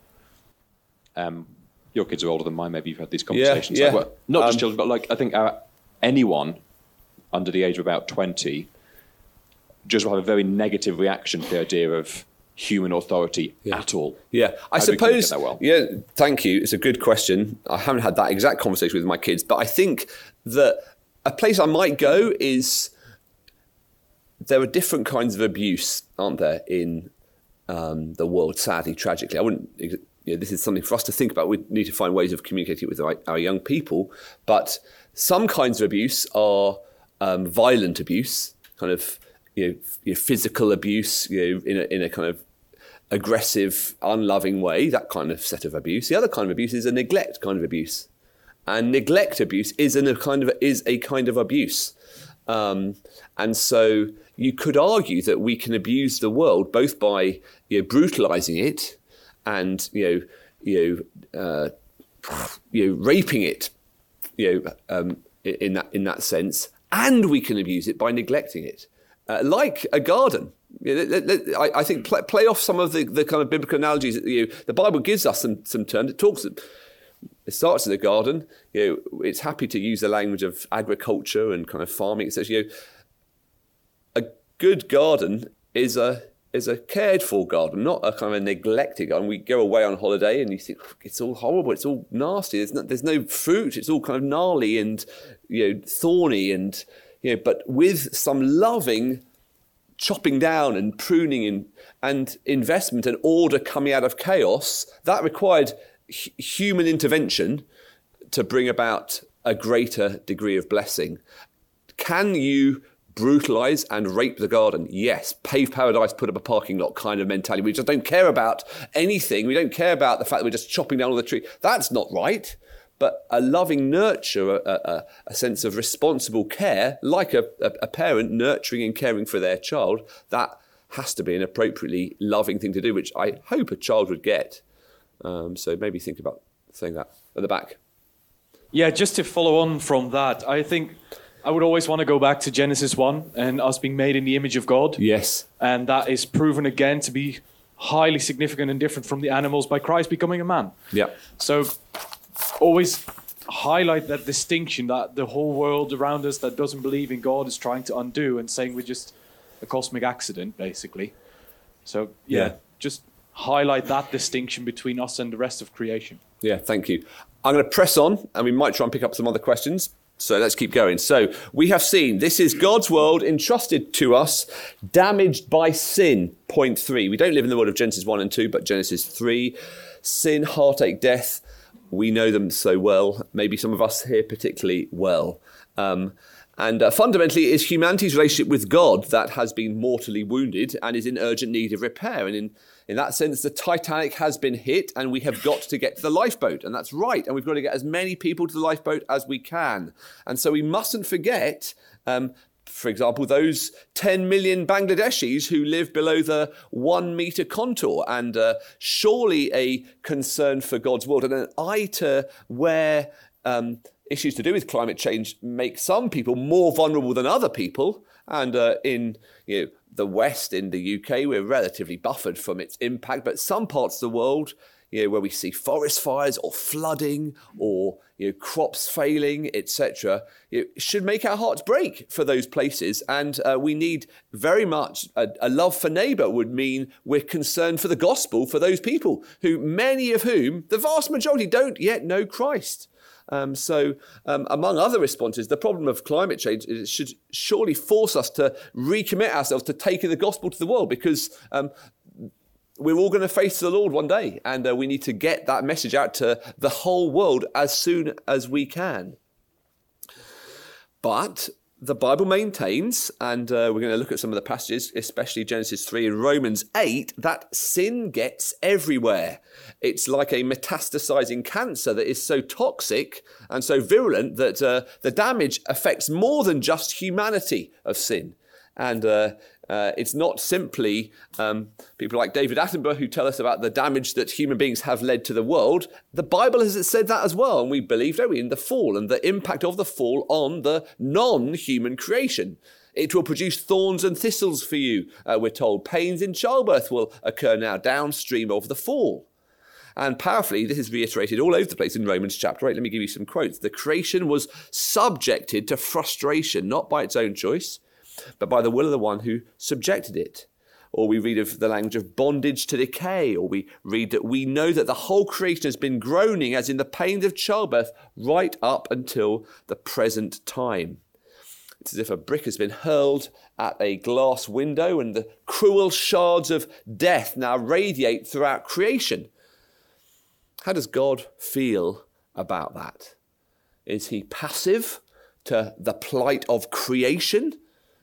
Your kids are older than mine. Maybe you've had these conversations. Yeah. Not just children, but I think anyone under the age of about 20 just will have a very negative reaction to the idea of human authority at all. Yeah, I suppose. Yeah, thank you. It's a good question. I haven't had that exact conversation with my kids, but I think that a place I might go is there are different kinds of abuse, aren't there, in the world? Sadly, tragically, I wouldn't. This is something for us to think about. We need to find ways of communicating with our young people. But some kinds of abuse are violent abuse, kind of physical abuse, in a kind of aggressive, unloving way. That kind of set of abuse. The other kind of abuse is a neglect kind of abuse, and neglect abuse is a kind of abuse. And so you could argue that we can abuse the world both by brutalizing it and raping it, in that sense, and we can abuse it by neglecting it, like a garden. I think play off some of the kind of biblical analogies. The Bible gives us some terms. It starts in the garden. It's happy to use the language of agriculture and kind of farming. It says, a good garden is a cared for garden, not a kind of a neglected garden. We go away on holiday and you think it's all horrible, it's all nasty. There's no fruit. It's all kind of gnarly and thorny and but with some loving chopping down and pruning and investment and order coming out of chaos, that required human intervention to bring about a greater degree of blessing. Can you brutalise and rape the garden? Yes. Pave paradise, put up a parking lot kind of mentality. We just don't care about anything. We don't care about the fact that we're just chopping down all the trees. That's not right. But a loving nurture, a sense of responsible care, like a parent nurturing and caring for their child, that has to be an appropriately loving thing to do, which I hope a child would get. So maybe think about saying that at the back. Yeah, just to follow on from that, I think I would always want to go back to Genesis 1 and us being made in the image of God. Yes. And that is proven again to be highly significant and different from the animals by Christ becoming a man. Yeah. So always highlight that distinction that the whole world around us that doesn't believe in God is trying to undo and saying we're just a cosmic accident, basically. So, just highlight that distinction between us and the rest of creation. Yeah, thank you. I'm going to press on and we might try and pick up some other questions. So let's keep going. So we have seen this is God's world entrusted to us, damaged by sin. Point 3. We don't live in the world of Genesis 1 and 2, but Genesis 3. Sin, heartache, death. We know them so well. Maybe some of us here particularly well. And fundamentally, it is humanity's relationship with God that has been mortally wounded and is in urgent need of repair. And in that sense, the Titanic has been hit and we have got to get to the lifeboat. And that's right. And we've got to get as many people to the lifeboat as we can. And so we mustn't forget, for example, those 10 million Bangladeshis who live below the 1 metre contour. And surely a concern for God's world and an eye to where issues to do with climate change make some people more vulnerable than other people. And in the West, in the UK, we're relatively buffered from its impact. But some parts of the world, where we see forest fires or flooding or crops failing, etc., it should make our hearts break for those places. And we need very much a love for neighbour would mean we're concerned for the gospel for those people who, many of whom, the vast majority, don't yet know Christ. So among other responses, the problem of climate change should surely force us to recommit ourselves to taking the gospel to the world, because we're all going to face the Lord one day, and we need to get that message out to the whole world as soon as we can. But the Bible maintains, and we're going to look at some of the passages, especially Genesis 3 and Romans 8, that sin gets everywhere. It's like a metastasizing cancer that is so toxic and so virulent that the damage affects more than just humanity of sin. And it's not simply people like David Attenborough who tell us about the damage that human beings have led to the world. The Bible has said that as well, and we believe, don't we, in the fall and the impact of the fall on the non-human creation. It will produce thorns and thistles for you, we're told. Pains in childbirth will occur now downstream of the fall. And powerfully, this is reiterated all over the place in Romans chapter 8. Let me give you some quotes. The creation was subjected to frustration, not by its own choice, but by the will of the one who subjected it. Or we read of the language of bondage to decay, or we read that we know that the whole creation has been groaning as in the pains of childbirth right up until the present time. It's as if a brick has been hurled at a glass window and the cruel shards of death now radiate throughout creation. How does God feel about that? Is he passive to the plight of creation?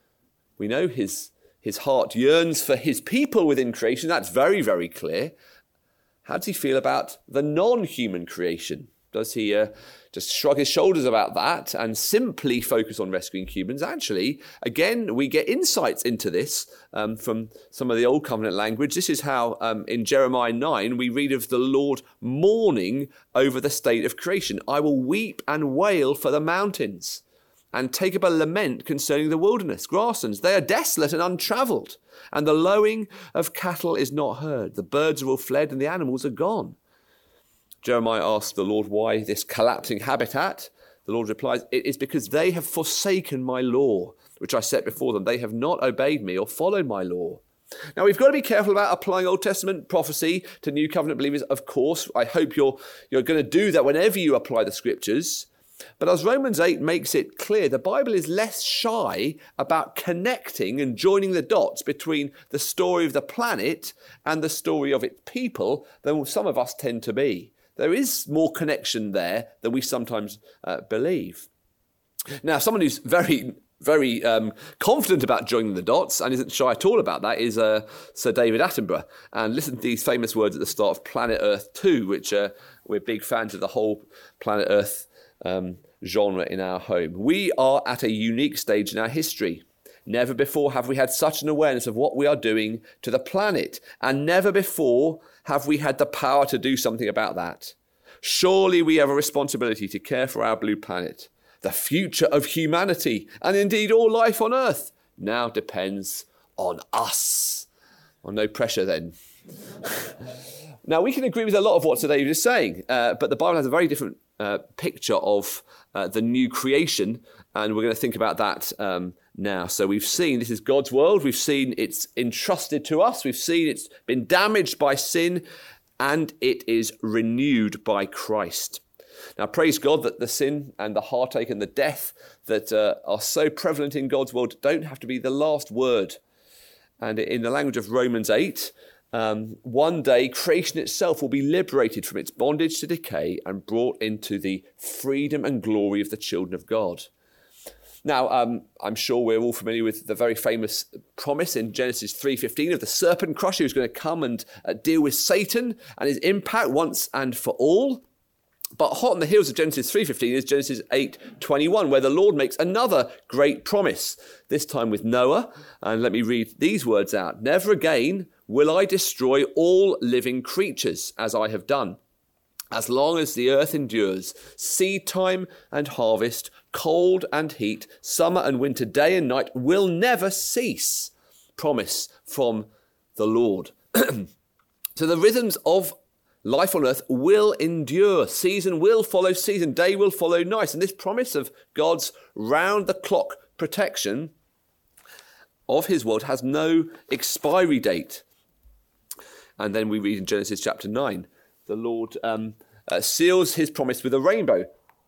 We know his heart yearns for his people within creation. That's very, very clear. How does he feel about the non-human creation? Does he just shrug his shoulders about that and simply focus on rescuing humans? Actually, again, we get insights into this from some of the Old Covenant language. This is how in Jeremiah 9 we read of the Lord mourning over the state of creation. I will weep and wail for the mountains and take up a lament concerning the wilderness, grasslands. They are desolate and untravelled, and the lowing of cattle is not heard. The birds are all fled and the animals are gone. Jeremiah asks the Lord why this collapsing habitat. The Lord replies, it is because they have forsaken my law, which I set before them. They have not obeyed me or followed my law. Now, we've got to be careful about applying Old Testament prophecy to New Covenant believers, of course. I hope you're going to do that whenever you apply the scriptures. But as Romans 8 makes it clear, the Bible is less shy about connecting and joining the dots between the story of the planet and the story of its people than some of us tend to be. There is more connection there than we sometimes believe. Now, someone who's very, very confident about joining the dots and isn't shy at all about that is Sir David Attenborough. And listen to these famous words at the start of Planet Earth 2, which we're big fans of the whole Planet Earth genre in our home. We are at a unique stage in our history. Never before have we had such an awareness of what we are doing to the planet, and never before have we had the power to do something about that. Surely we have a responsibility to care for our blue planet. The future of humanity, and indeed all life on Earth, now depends on us. Well, no pressure then. Now, we can agree with a lot of what Sir David is saying, but the Bible has a very different picture of the new creation, and we're going to think about that now. So we've seen this is God's world. We've seen it's entrusted to us. We've seen it's been damaged by sin, and it is renewed by Christ. Now, praise God that the sin and the heartache and the death that are so prevalent in God's world don't have to be the last word. And in the language of Romans 8, one day creation itself will be liberated from its bondage to decay and brought into the freedom and glory of the children of God. Now, I'm sure we're all familiar with the very famous promise in Genesis 3:15 of the serpent crusher who's going to come and deal with Satan and his impact once and for all. But hot on the heels of Genesis 3:15 is Genesis 8:21, where the Lord makes another great promise, this time with Noah. And let me read these words out. Never again will I destroy all living creatures as I have done. As long as the earth endures, seed time and harvest, cold and heat, summer and winter, day and night will never cease. Promise from the Lord. So the rhythms of life on earth will endure. Season will follow season. Day will follow night. And this promise of God's round-the-clock protection of his world has no expiry date. And then we read in Genesis chapter 9, the Lord seals his promise with a rainbow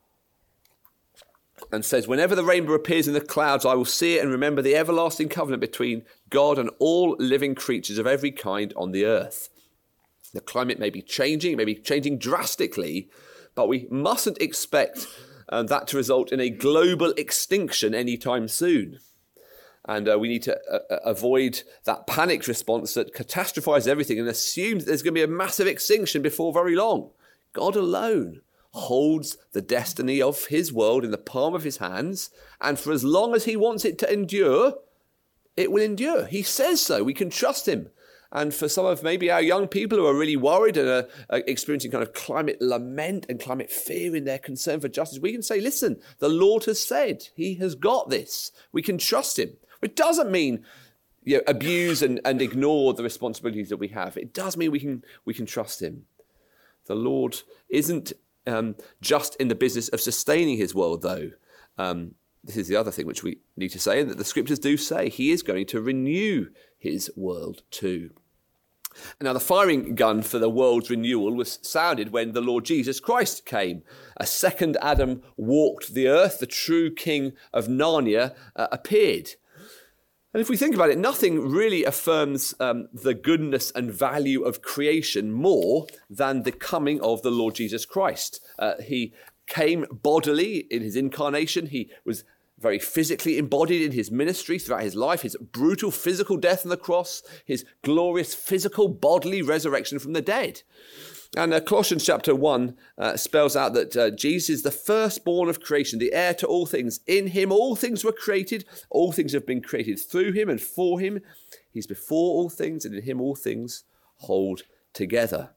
and says, whenever the rainbow appears in the clouds, I will see it and remember the everlasting covenant between God and all living creatures of every kind on the earth. The climate may be changing drastically, but we mustn't expect that to result in a global extinction anytime soon. And we need to avoid that panic response that catastrophizes everything and assumes there's going to be a massive extinction before very long. God alone holds the destiny of his world in the palm of his hands, and for as long as he wants it to endure, it will endure. He says so. We can trust him. And for some of maybe our young people who are really worried and are experiencing kind of climate lament and climate fear in their concern for justice, we can say, listen, the Lord has said, he has got this. We can trust him. It doesn't mean abuse and ignore the responsibilities that we have. It does mean we can trust him. The Lord isn't just in the business of sustaining his world, though. This is the other thing which we need to say, and that the scriptures do say. He is going to renew his world too. Now, the firing gun for the world's renewal was sounded when the Lord Jesus Christ came. A second Adam walked the earth. The true king of Narnia appeared. And if we think about it, nothing really affirms the goodness and value of creation more than the coming of the Lord Jesus Christ. He came bodily in his incarnation. He was very physically embodied in his ministry throughout his life, his brutal physical death on the cross, his glorious physical bodily resurrection from the dead. And Colossians chapter 1 spells out that Jesus is the firstborn of creation, the heir to all things. In him all things were created, all things have been created through him and for him. He's before all things, and in him all things hold together.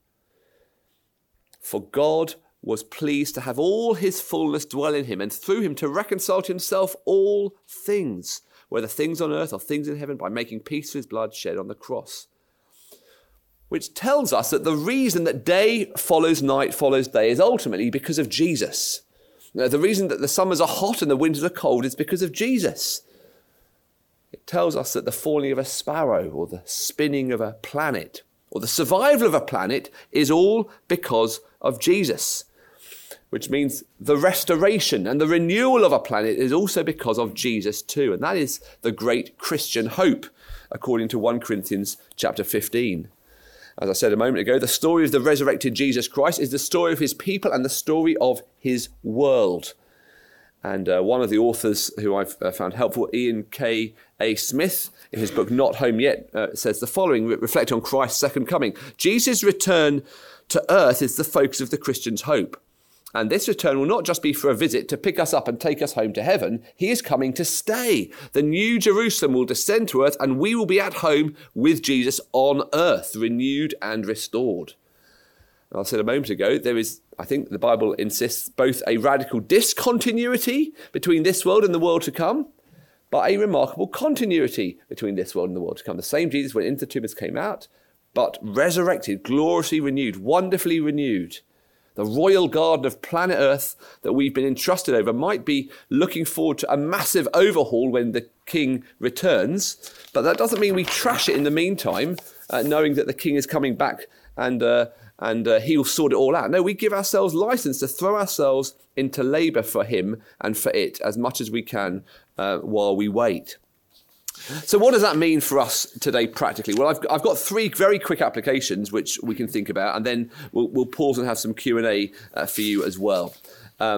For God was pleased to have all his fullness dwell in him, and through him to reconcile to himself all things, whether things on earth or things in heaven, by making peace through his blood shed on the cross. Which tells us that the reason that day follows night follows day is ultimately because of Jesus. The reason that the summers are hot and the winters are cold is because of Jesus. It tells us that the falling of a sparrow or the spinning of a planet or the survival of a planet is all because of Jesus. Which means the restoration and the renewal of a planet is also because of Jesus too. And that is the great Christian hope, according to 1 Corinthians chapter 15. As I said a moment ago, the story of the resurrected Jesus Christ is the story of his people and the story of his world. And one of the authors who I've found helpful, Ian K. A. Smith, in his book Not Home Yet, says the following, reflecting on Christ's second coming. Jesus' return to earth is the focus of the Christian's hope. And this return will not just be for a visit to pick us up and take us home to heaven. He is coming to stay. The new Jerusalem will descend to earth, and we will be at home with Jesus on earth, renewed and restored. And I said a moment ago, there is, I think the Bible insists, both a radical discontinuity between this world and the world to come, but a remarkable continuity between this world and the world to come. The same Jesus went into the tomb as came out, but resurrected, gloriously renewed, wonderfully renewed. The royal garden of planet Earth that we've been entrusted over might be looking forward to a massive overhaul when the king returns, but that doesn't mean we trash it in the meantime, knowing that the king is coming back and he'll sort it all out. No, we give ourselves license to throw ourselves into labour for him and for it as much as we can while we wait. So what does that mean for us today practically? Well, I've got three very quick applications which we can think about, and then we'll pause and have some Q&A for you as well. Let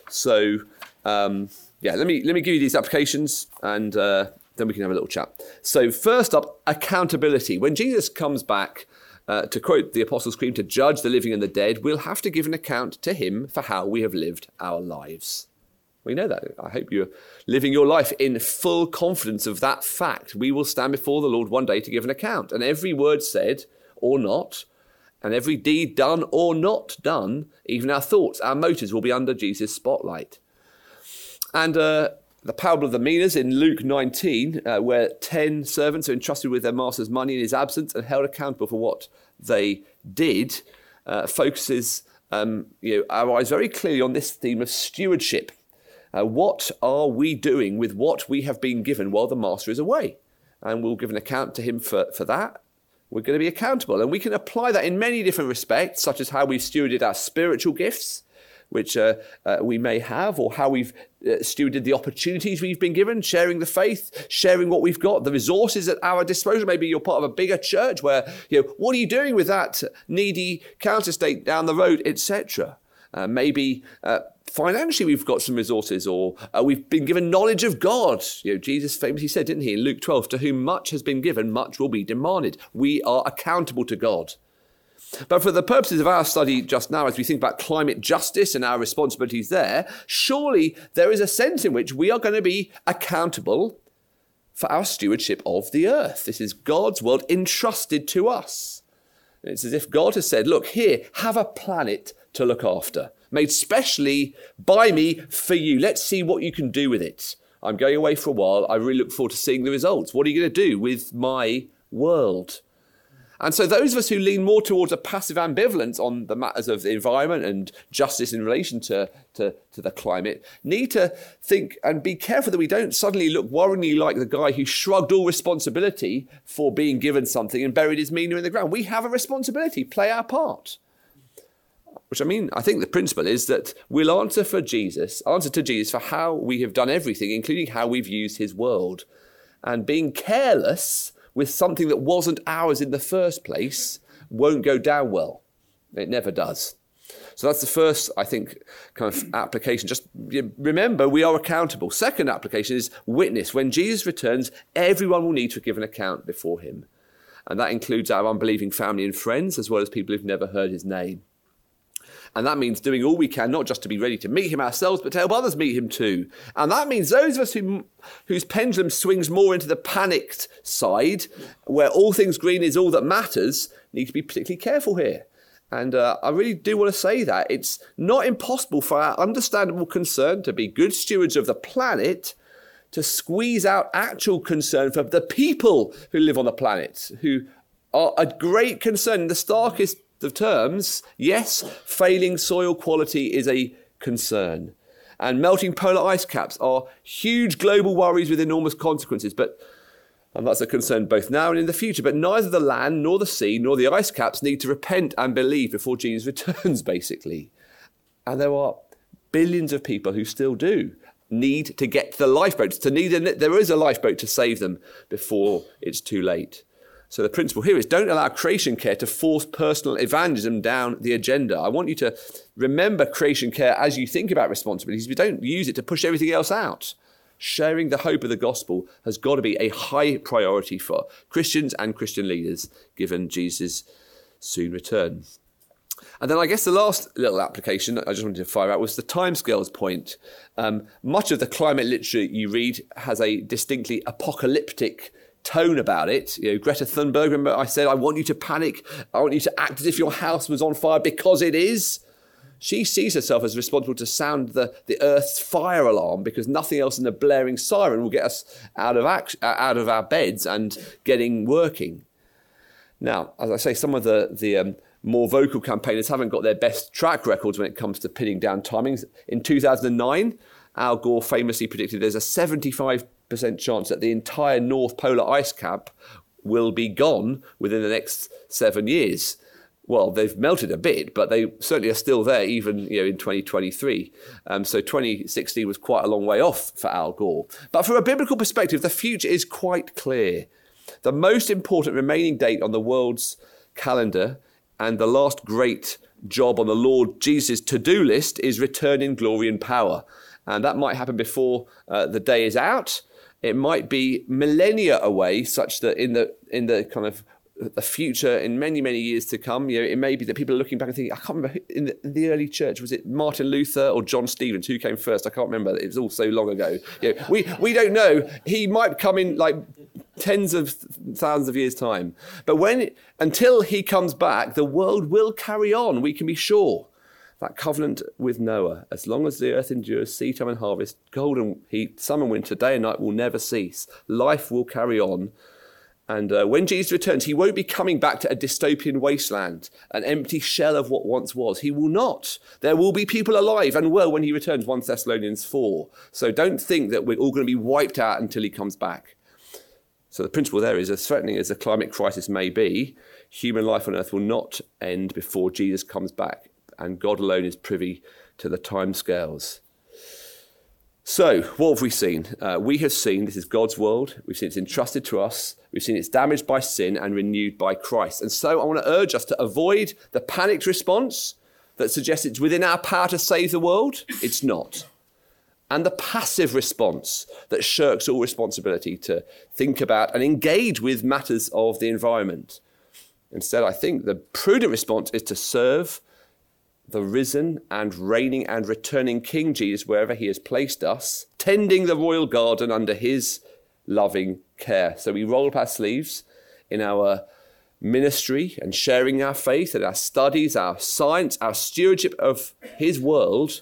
me give you these applications, and then we can have a little chat. So first up, accountability. When Jesus comes back, to quote the Apostles' Creed, to judge the living and the dead, we'll have to give an account to him for how we have lived our lives. We know that. I hope you're living your life in full confidence of that fact. We will stand before the Lord one day to give an account. And every word said or not, and every deed done or not done, even our thoughts, our motives will be under Jesus' spotlight. And the parable of the minas in Luke 19, where 10 servants are entrusted with their master's money in his absence and held accountable for what they did, focuses our eyes very clearly on this theme of stewardship. What are we doing with what we have been given while the master is away? And we'll give an account to him for that. We're going to be accountable. And we can apply that in many different respects, such as how we've stewarded our spiritual gifts, which we may have, or how we've stewarded the opportunities we've been given, sharing the faith, sharing what we've got, the resources at our disposal. Maybe you're part of a bigger church where, what are you doing with that needy council estate down the road, etc. Maybe financially we've got some resources, or we've been given knowledge of God. Jesus famously said, didn't he, in Luke 12, to whom much has been given, much will be demanded. We are accountable to God. But for the purposes of our study just now, as we think about climate justice and our responsibilities there, surely there is a sense in which we are going to be accountable for our stewardship of the earth. This is God's world entrusted to us. It's as if God has said, look, here, have a planet to look after, made specially by me for you. Let's see what you can do with it. I'm going away for a while. I really look forward to seeing the results. What are you going to do with my world? And so those of us who lean more towards a passive ambivalence on the matters of the environment and justice in relation to the climate need to think and be careful that we don't suddenly look worryingly like the guy who shrugged all responsibility for being given something and buried his meaning in the ground. We have a responsibility, play our part. Which I think the principle is that we'll answer to Jesus for how we have done everything, including how we've used his world. And being careless with something that wasn't ours in the first place won't go down well. It never does. So that's the first, I think, kind of application. Just remember, we are accountable. Second application is witness. When Jesus returns, everyone will need to give an account before him. And that includes our unbelieving family and friends, as well as people who've never heard his name. And that means doing all we can, not just to be ready to meet him ourselves, but to help others meet him too. And that means those of us whose pendulum swings more into the panicked side, where all things green is all that matters, need to be particularly careful here. And I really do want to say that. It's not impossible for our understandable concern to be good stewards of the planet to squeeze out actual concern for the people who live on the planet, who are a great concern in the starkest of terms. Yes, failing soil quality is a concern. And melting polar ice caps are huge global worries with enormous consequences. And that's a concern both now and in the future. But neither the land, nor the sea, nor the ice caps need to repent and believe before Jesus returns, basically. And there are billions of people who still do need to get to the lifeboats. There is a lifeboat to save them before it's too late. So the principle here is don't allow creation care to force personal evangelism down the agenda. I want you to remember creation care as you think about responsibilities, but don't use it to push everything else out. Sharing the hope of the gospel has got to be a high priority for Christians and Christian leaders, given Jesus' soon return. And then I guess the last little application I just wanted to fire out was the timescales point. Much of the climate literature you read has a distinctly apocalyptic tone about it. Greta Thunberg, remember I said, I want you to panic. I want you to act as if your house was on fire, because it is. She sees herself as responsible to sound the Earth's fire alarm, because nothing else than a blaring siren will get us out of our beds and getting working. Now, as I say, some of the more vocal campaigners haven't got their best track records when it comes to pinning down timings. In 2009, Al Gore famously predicted there's a 75% chance that the entire North Polar ice cap will be gone within the next 7 years. Well, they've melted a bit, but they certainly are still there even in 2023. So 2016 was quite a long way off for Al Gore. But from a biblical perspective, the future is quite clear. The most important remaining date on the world's calendar and the last great job on the Lord Jesus' to-do list is return in glory and power. And that might happen before the day is out. It might be millennia away, such that in the kind of the future, in many, many years to come, it may be that people are looking back and thinking, I can't remember, in the early church, was it Martin Luther or John Stevens? Who came first? I can't remember. It was all so long ago. We don't know. He might come in like tens of thousands of years' time. But until he comes back, the world will carry on, we can be sure. That covenant with Noah, as long as the earth endures, seed time and harvest, cold and heat, summer and winter, day and night will never cease. Life will carry on. And when Jesus returns, he won't be coming back to a dystopian wasteland, an empty shell of what once was. He will not. There will be people alive and well when he returns, 1 Thessalonians 4. So don't think that we're all going to be wiped out until he comes back. So the principle there is, as threatening as the climate crisis may be, human life on earth will not end before Jesus comes back. And God alone is privy to the timescales. So, what have we seen? We have seen this is God's world. We've seen it's entrusted to us. We've seen it's damaged by sin and renewed by Christ. And so I want to urge us to avoid the panicked response that suggests it's within our power to save the world. It's not. And the passive response that shirks all responsibility to think about and engage with matters of the environment. Instead, I think the prudent response is to serve the risen and reigning and returning King Jesus wherever he has placed us, tending the royal garden under his loving care. So we roll up our sleeves in our ministry and sharing our faith and our studies, our science, our stewardship of his world.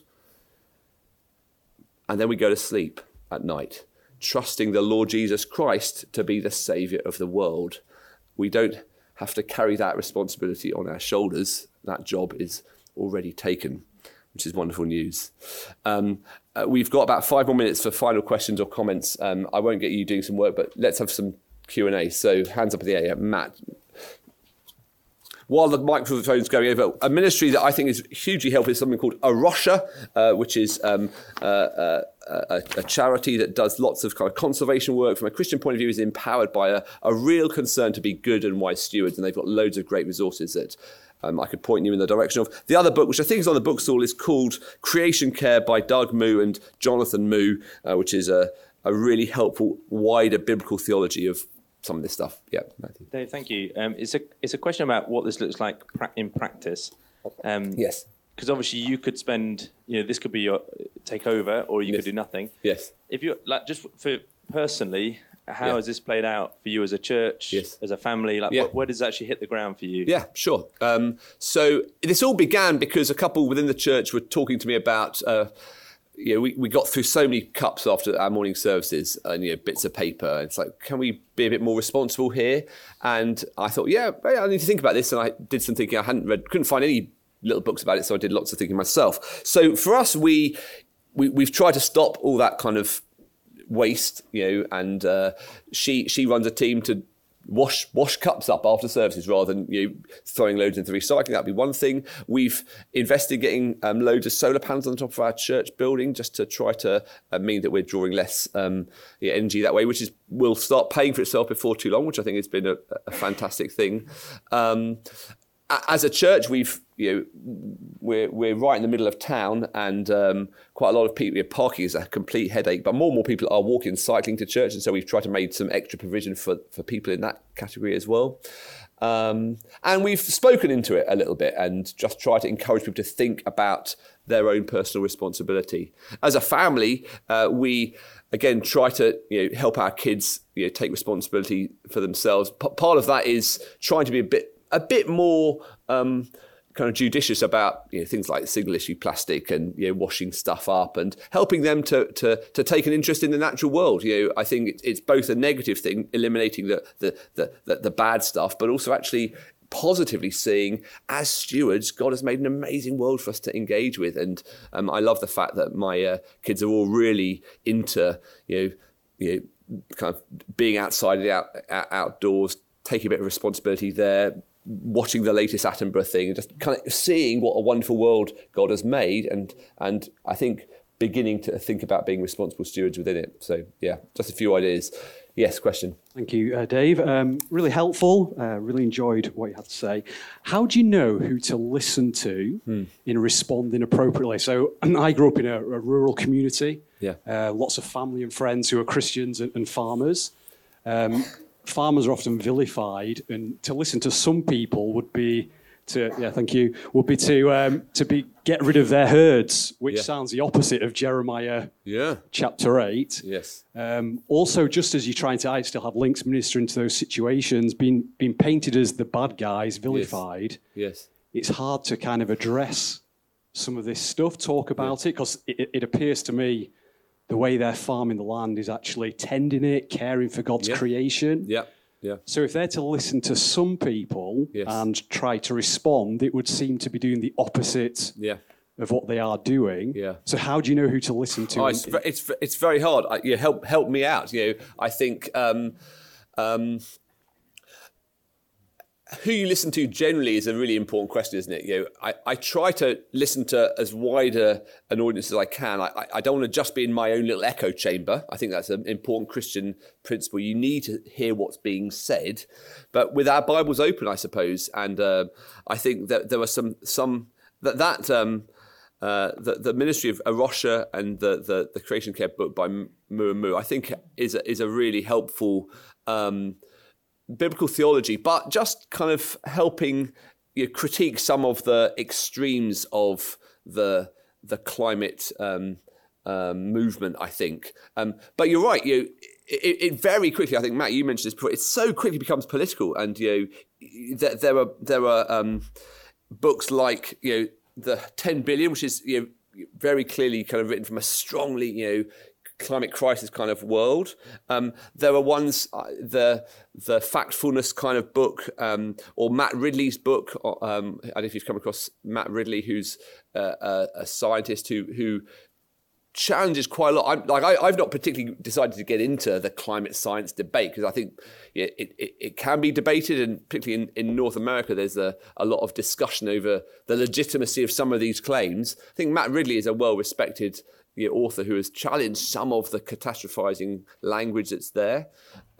And then we go to sleep at night, trusting the Lord Jesus Christ to be the saviour of the world. We don't have to carry that responsibility on our shoulders. That job is already taken, which is wonderful news. We've got about 5 more minutes for final questions or comments. I won't get you doing some work, but let's have some Q&A. So hands up in the air. Matt. While the microphone's going over, a ministry that I think is hugely helpful is something called A Rocha, which is a charity that does lots of kind of conservation work. From a Christian point of view, is empowered by a real concern to be good and wise stewards, and they've got loads of great resources that I could point you in the direction of. The other book, which I think is on the bookstall, is called Creation Care by Doug Moo and Jonathan Moo, which is a really helpful, wider biblical theology of some of this stuff. Yeah, Matthew. Dave, thank you. It's a question about what this looks like in practice. Yes. Because obviously you could spend, this could be your takeover, or you could do nothing. Yes. If you just for personally, how has this played out for you as a church, as a family? Where does it actually hit the ground for you? Yeah, sure. So this all began because a couple within the church were talking to me about. We got through so many cups after our morning services and bits of paper. It's like, can we be a bit more responsible here? And I thought, I need to think about this. And I did some thinking. I hadn't read, couldn't find any little books about it, so I did lots of thinking myself. So for us, we've tried to stop all that kind of waste, and she runs a team to wash cups up after services rather than throwing loads into recycling. That'd be one thing. We've invested in getting loads of solar panels on the top of our church building just to try to mean that we're drawing less energy that way, which will start paying for itself before too long, which I think has been a fantastic thing. As a church, we're right in the middle of town, and quite a lot of people. Parking is a complete headache, but more and more people are walking and cycling to church, and so we've tried to make some extra provision for people in that category as well. And we've spoken into it a little bit and just try to encourage people to think about their own personal responsibility. As a family, we again try to help our kids take responsibility for themselves. Part of that is trying to be a bit more kind of judicious about things like single-issue plastic and washing stuff up and helping them to take an interest in the natural world. I think it's both a negative thing, eliminating the bad stuff, but also actually positively seeing, as stewards, God has made an amazing world for us to engage with. And I love the fact that my kids are all really into kind of being outside the outdoors, taking a bit of responsibility there, watching the latest Attenborough thing, and just kind of seeing what a wonderful world God has made, and I think beginning to think about being responsible stewards within it. So yeah, just a few ideas. Yes, question. Thank you, Dave. Really helpful. Really enjoyed what you had to say. How do you know who to listen to in responding appropriately? So I grew up in a rural community. Yeah. Lots of family and friends who are Christians and farmers. Farmers are often vilified, and to listen to some people would be to get rid of their herds, which sounds the opposite of Jeremiah chapter 8. Yes. Also, just as you're trying to, I still have links ministering to those situations, being painted as the bad guys, vilified. Yes. It's hard to kind of address some of this stuff, talk about it, because it appears to me the way they're farming the land is actually tending it, caring for God's creation. Yeah. Yeah. So if they're to listen to some people and try to respond, it would seem to be doing the opposite of what they are doing. Yeah. So how do you know who to listen to? It's very hard. Help me out. I think who you listen to generally is a really important question, isn't it? I try to listen to as wide an audience as I can. I don't want to just be in my own little echo chamber. I think that's an important Christian principle. You need to hear what's being said, but with our Bibles open, I suppose. And I think that there were some the ministry of A Rocha and the Creation Care book by Moo and Moo, I think is a really helpful biblical theology, but just kind of helping critique some of the extremes of the climate movement, I think. But you're right. it very quickly, I think, Matt, you mentioned this before, it so quickly becomes political. And, there are books like, The 10 Billion, which is, very clearly kind of written from a strongly, climate crisis kind of world. There are ones, the Factfulness kind of book, or Matt Ridley's book. I don't know if you've come across Matt Ridley, who's a scientist who challenges quite a lot. I've not particularly decided to get into the climate science debate because I think it can be debated, and particularly in North America, there's a lot of discussion over the legitimacy of some of these claims. I think Matt Ridley is a well-respected author who has challenged some of the catastrophizing language that's there.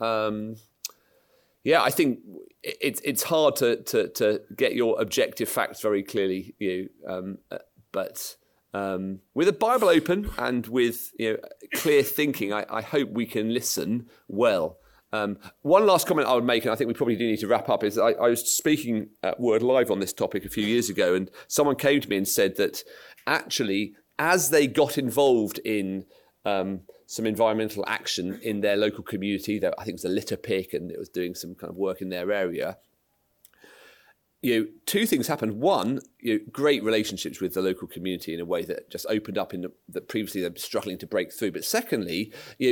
I think it's hard to get your objective facts very clearly, but with a Bible open and with clear thinking, I hope we can listen well. One last comment I would make, and I think we probably do need to wrap up, is I was speaking at Word Live on this topic a few years ago, and someone came to me and said that actually, as they got involved in some environmental action in their local community, I think it was a litter pick, and it was doing some kind of work in their area, two things happened. One, great relationships with the local community in a way that just opened up that previously they'd been struggling to break through. But secondly,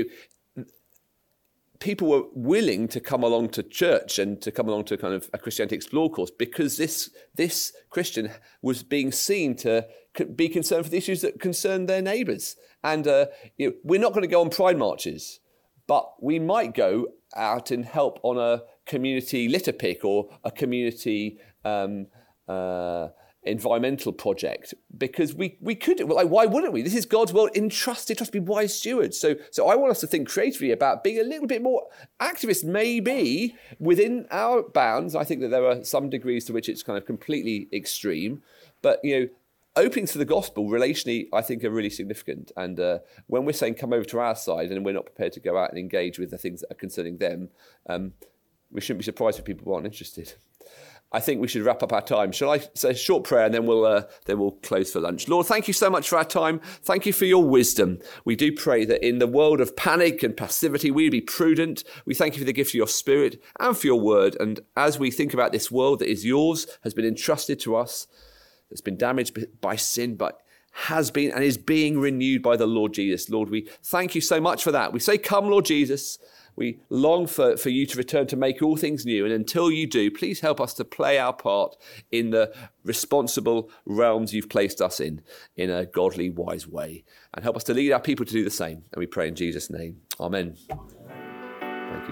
people were willing to come along to church and to come along to kind of a Christianity Explored course because this Christian was being seen to be concerned for the issues that concern their neighbours. And we're not going to go on pride marches, but we might go out and help on a community litter pick or a community environmental project, because we could. Why wouldn't we? This is God's world, entrusted to us to be wise stewards. So I want us to think creatively about being a little bit more activist, maybe within our bounds. I think that there are some degrees to which it's kind of completely extreme, but opening to the gospel relationally, I think, are really significant. And when we're saying come over to our side and we're not prepared to go out and engage with the things that are concerning them, we shouldn't be surprised if people aren't interested. I think we should wrap up our time. Shall I say a short prayer and then we'll close for lunch? Lord, thank you so much for our time. Thank you for your wisdom. We do pray that in the world of panic and passivity, we be prudent. We thank you for the gift of your Spirit and for your word. And as we think about this world that is yours, has been entrusted to us, that's been damaged by sin, but has been and is being renewed by the Lord Jesus. Lord, we thank you so much for that. We say, come, Lord Jesus. We long for you to return to make all things new. And until you do, please help us to play our part in the responsible realms you've placed us in a godly, wise way. And help us to lead our people to do the same. And we pray in Jesus' name. Amen. Thank you.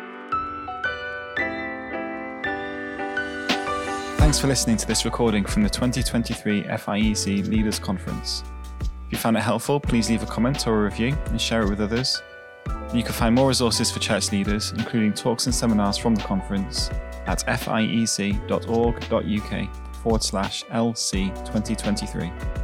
Thanks for listening to this recording from the 2023 FIEC Leaders Conference. If you found it helpful, please leave a comment or a review and share it with others. You can find more resources for church leaders, including talks and seminars from the conference, at fiec.org.uk/LC2023.